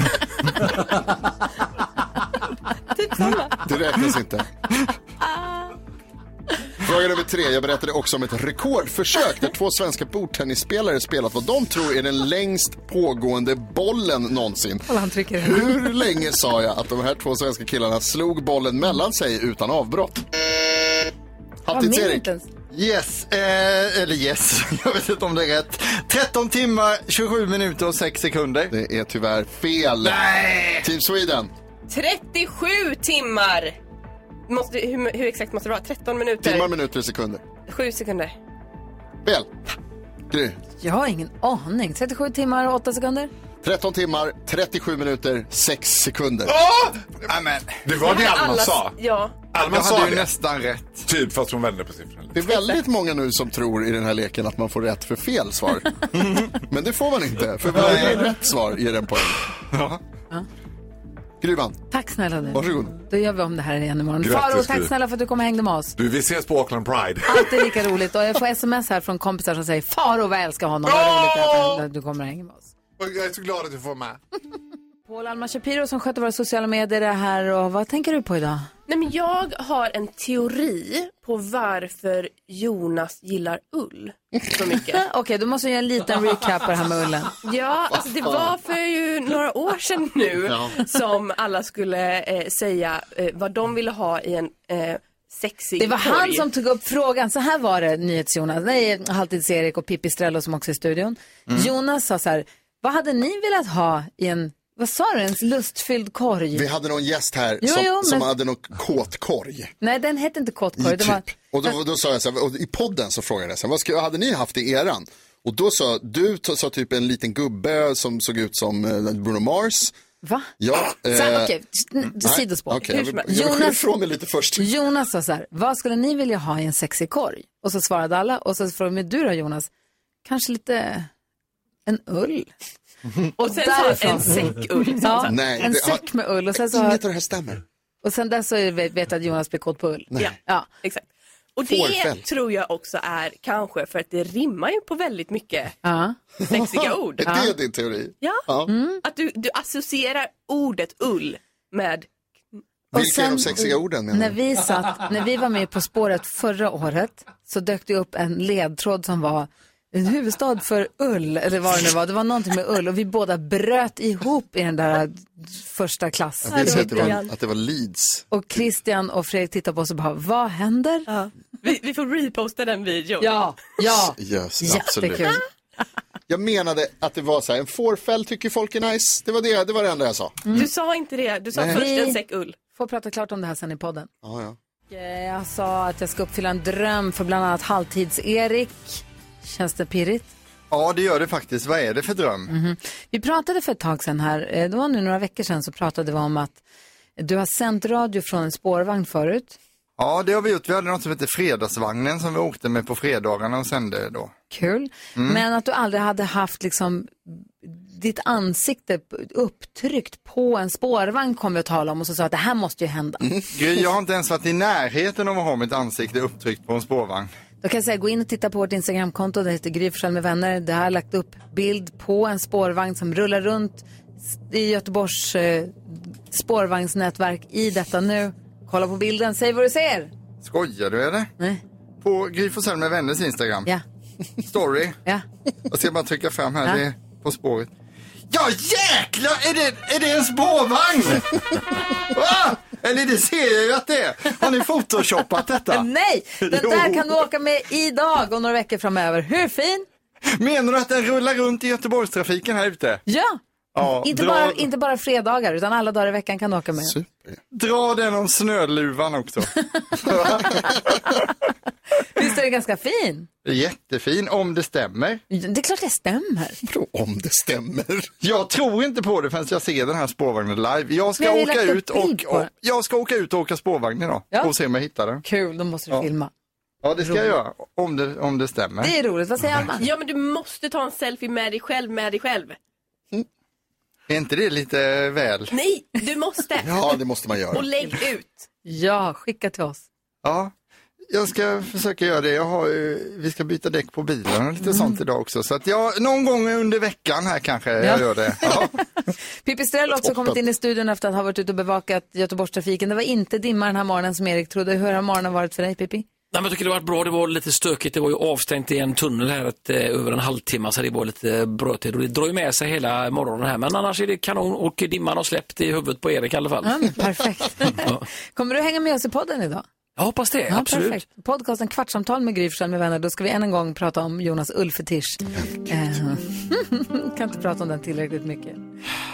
Typ samma. Det räknas inte. Fråga nummer 3. Jag berättade också om ett rekordförsök där 2 svenska bordtennisspelare spelat vad de tror är den längst pågående bollen någonsin. Hur länge sa jag att de här 2 svenska killarna slog bollen mellan sig utan avbrott? Halvtids-Erik. Yes, jag vet inte om det är rätt. 13 timmar, 27 minuter och 6 sekunder. Det är tyvärr fel. Nej! Team Sweden. 37 timmar. Hur exakt måste det vara? 13 minuter? Timmar, minuter, sekunder. 7 sekunder. Fel. Gry. Jag har ingen aning. 37 timmar och 8 sekunder. 13 timmar, 37 minuter, 6 sekunder. Amen. Det var det Alma sa. Ja. Alma sa hade ju det. nästan rätt. Typ fast hon vände på siffran. Det är väldigt många nu som tror i den här leken att man får rätt för fel svar. Men det får man inte. För varje rätt svar ger en poäng. Ja. Gryvan. Tack snälla du. Varsågod. Då gör vi om det här igen imorgon. Grattis, Faro, tack Gry. snälla för att du kom och hängde med oss. Du, vi ses på Auckland Pride. Alltid lika roligt. Och jag får sms här från kompisar som säger Faro, vad jag älskar honom. Vad roligt att du kommer och hänger med oss. Jag är så glad att du får med. Paul Alma Shapiro som sköter våra sociala medier är här. Och vad tänker du på idag? Nej, men jag har en teori på varför Jonas gillar ull så mycket. Okej, då måste jag göra en liten recap på det här med ullen. Ja, alltså det var för ju några år sedan nu som alla skulle säga vad de ville ha i en sexig Det var korg. han som tog upp frågan. Så här var det, NyhetsJonas. Det är Halvtids-Erik och Pippi Strello som också är i studion. Jonas sa så här, vad hade ni velat ha i en, vad sa du, en lustfylld korg? Vi hade någon gäst här som hade någon kåtkorg. Nej, den hette inte kåtkorg. Det var... Och då sa jag så här, och i podden så frågade jag så här, vad hade ni haft i eran? Och då sa du sa typ en liten gubbe som såg ut som Bruno Mars. Va? Ja. Okej, sidospår. Jag vill ifrån mig lite först. Jonas sa så här, vad skulle ni vilja ha i en sexig korg? Och så svarade alla, och så frågade mig du då Jonas, kanske lite en ull. Och sen så en säckull. Ja, nej, en säck med ull. Och sen så inget av det här stämmer. Och sen där så vet jag att Jonas blir kåt på ull. Ja, exakt. Och det tror jag också är kanske för att det rimmar ju på väldigt mycket sexiga ord. Är det din teori? Ja. Att du associerar ordet ull med... Vilka är de sexiga orden? När vi var med På spåret förra året så dök det upp en ledtråd som var en huvudstad för ull, eller vad det nu var. Det var någonting med ull och vi båda bröt ihop i den där första klass. Jag visste att det var Leeds. Och Christian och Fredrik tittade på oss och bara, vad händer? Ja. Vi får reposta den videon. Ja. Yes, absolut. Jättekul. Jag menade att det var så här, en fårfäll tycker folk är nice. Det var det enda jag sa. Du sa inte det, du sa först en säck ull. Får prata klart om det här sen i podden. Ja. Jag sa att jag ska uppfylla en dröm för bland annat Halvtids-Erik. Känns det pirrigt? Ja, det gör det faktiskt. Vad är det för dröm? Vi pratade för ett tag sedan här, det var nu några veckor sedan, så pratade vi om att du har sänt radio från en spårvagn förut. Ja, det har vi gjort. Vi hade något som heter Fredagsvagnen som vi åkte med på fredagarna och sände då. Kul. Men att du aldrig hade haft liksom ditt ansikte upptryckt på en spårvagn kom vi att tala om och så sa att det här måste ju hända. Jag har inte ens varit i närheten av att ha mitt ansikte upptryckt på en spårvagn. Då kan jag säga, gå in och titta på vårt Instagramkonto. Det heter Gry Forssell med vänner. Det har lagt upp bild på en spårvagn som rullar runt i Göteborgs spårvagnsnätverk i detta nu. Kolla på bilden, säg vad du ser. Skojar du eller? Nej. På Gry Forssell med vänners Instagram. Ja. Story. Ja. Jag ska bara trycka fram här, det är På spåret. Ja jäklar, är det en spårvagn? Va? Eller det ser jag ju att det är. Har ni photoshoppat detta? Nej, den där kan du åka med idag och några veckor framöver. Hur fin? Menar du att den rullar runt i Göteborgstrafiken här ute? Ja. Ja, Inte bara fredagar utan alla dagar i veckan kan du åka med. Super. Dra den om snöluvan också. Visst är det ganska fin? Jättefin, om det stämmer. Det är klart det stämmer. Om det stämmer. Jag tror inte på det förrän jag ser den här spårvagnen live. Jag ska åka ut och åka spårvagn idag. Och se om jag hittar den. Kul, då måste du filma. Ja, det ska jag göra. Om det stämmer. Det är roligt, vad säger Alma? Ja, men du måste ta en selfie med dig själv. Är inte det lite väl? Nej, du måste. Ja, det måste man göra. Och lägg ut. Ja, skicka till oss. Ja, jag ska försöka göra det. Vi ska byta däck på bilen och lite sånt idag också. Så att någon gång under veckan här kanske jag gör det. Ja. Pippi Strell har också kommit in i studion efter att ha varit ute och bevakat Göteborgstrafiken. Det var inte dimma den här morgonen som Erik trodde. Hur har morgonen varit för dig, Pippi? Nej, men jag tycker det var bra. Det var lite stökigt. Det var ju avstängt i en tunnel här över en halvtimme, så det var lite brötigt. Och det drar ju med sig hela morgonen här. Men annars är det kanon och dimman har släppt i huvudet på Erik i alla fall. Perfekt. Kommer du hänga med oss i podden idag? Jag hoppas det, absolut. Perfekt. Podcasten Kvartsamtal med Gry Forssell med vänner. Då ska vi än en gång prata om Jonas Ulfetisch. Kan inte prata om den tillräckligt mycket.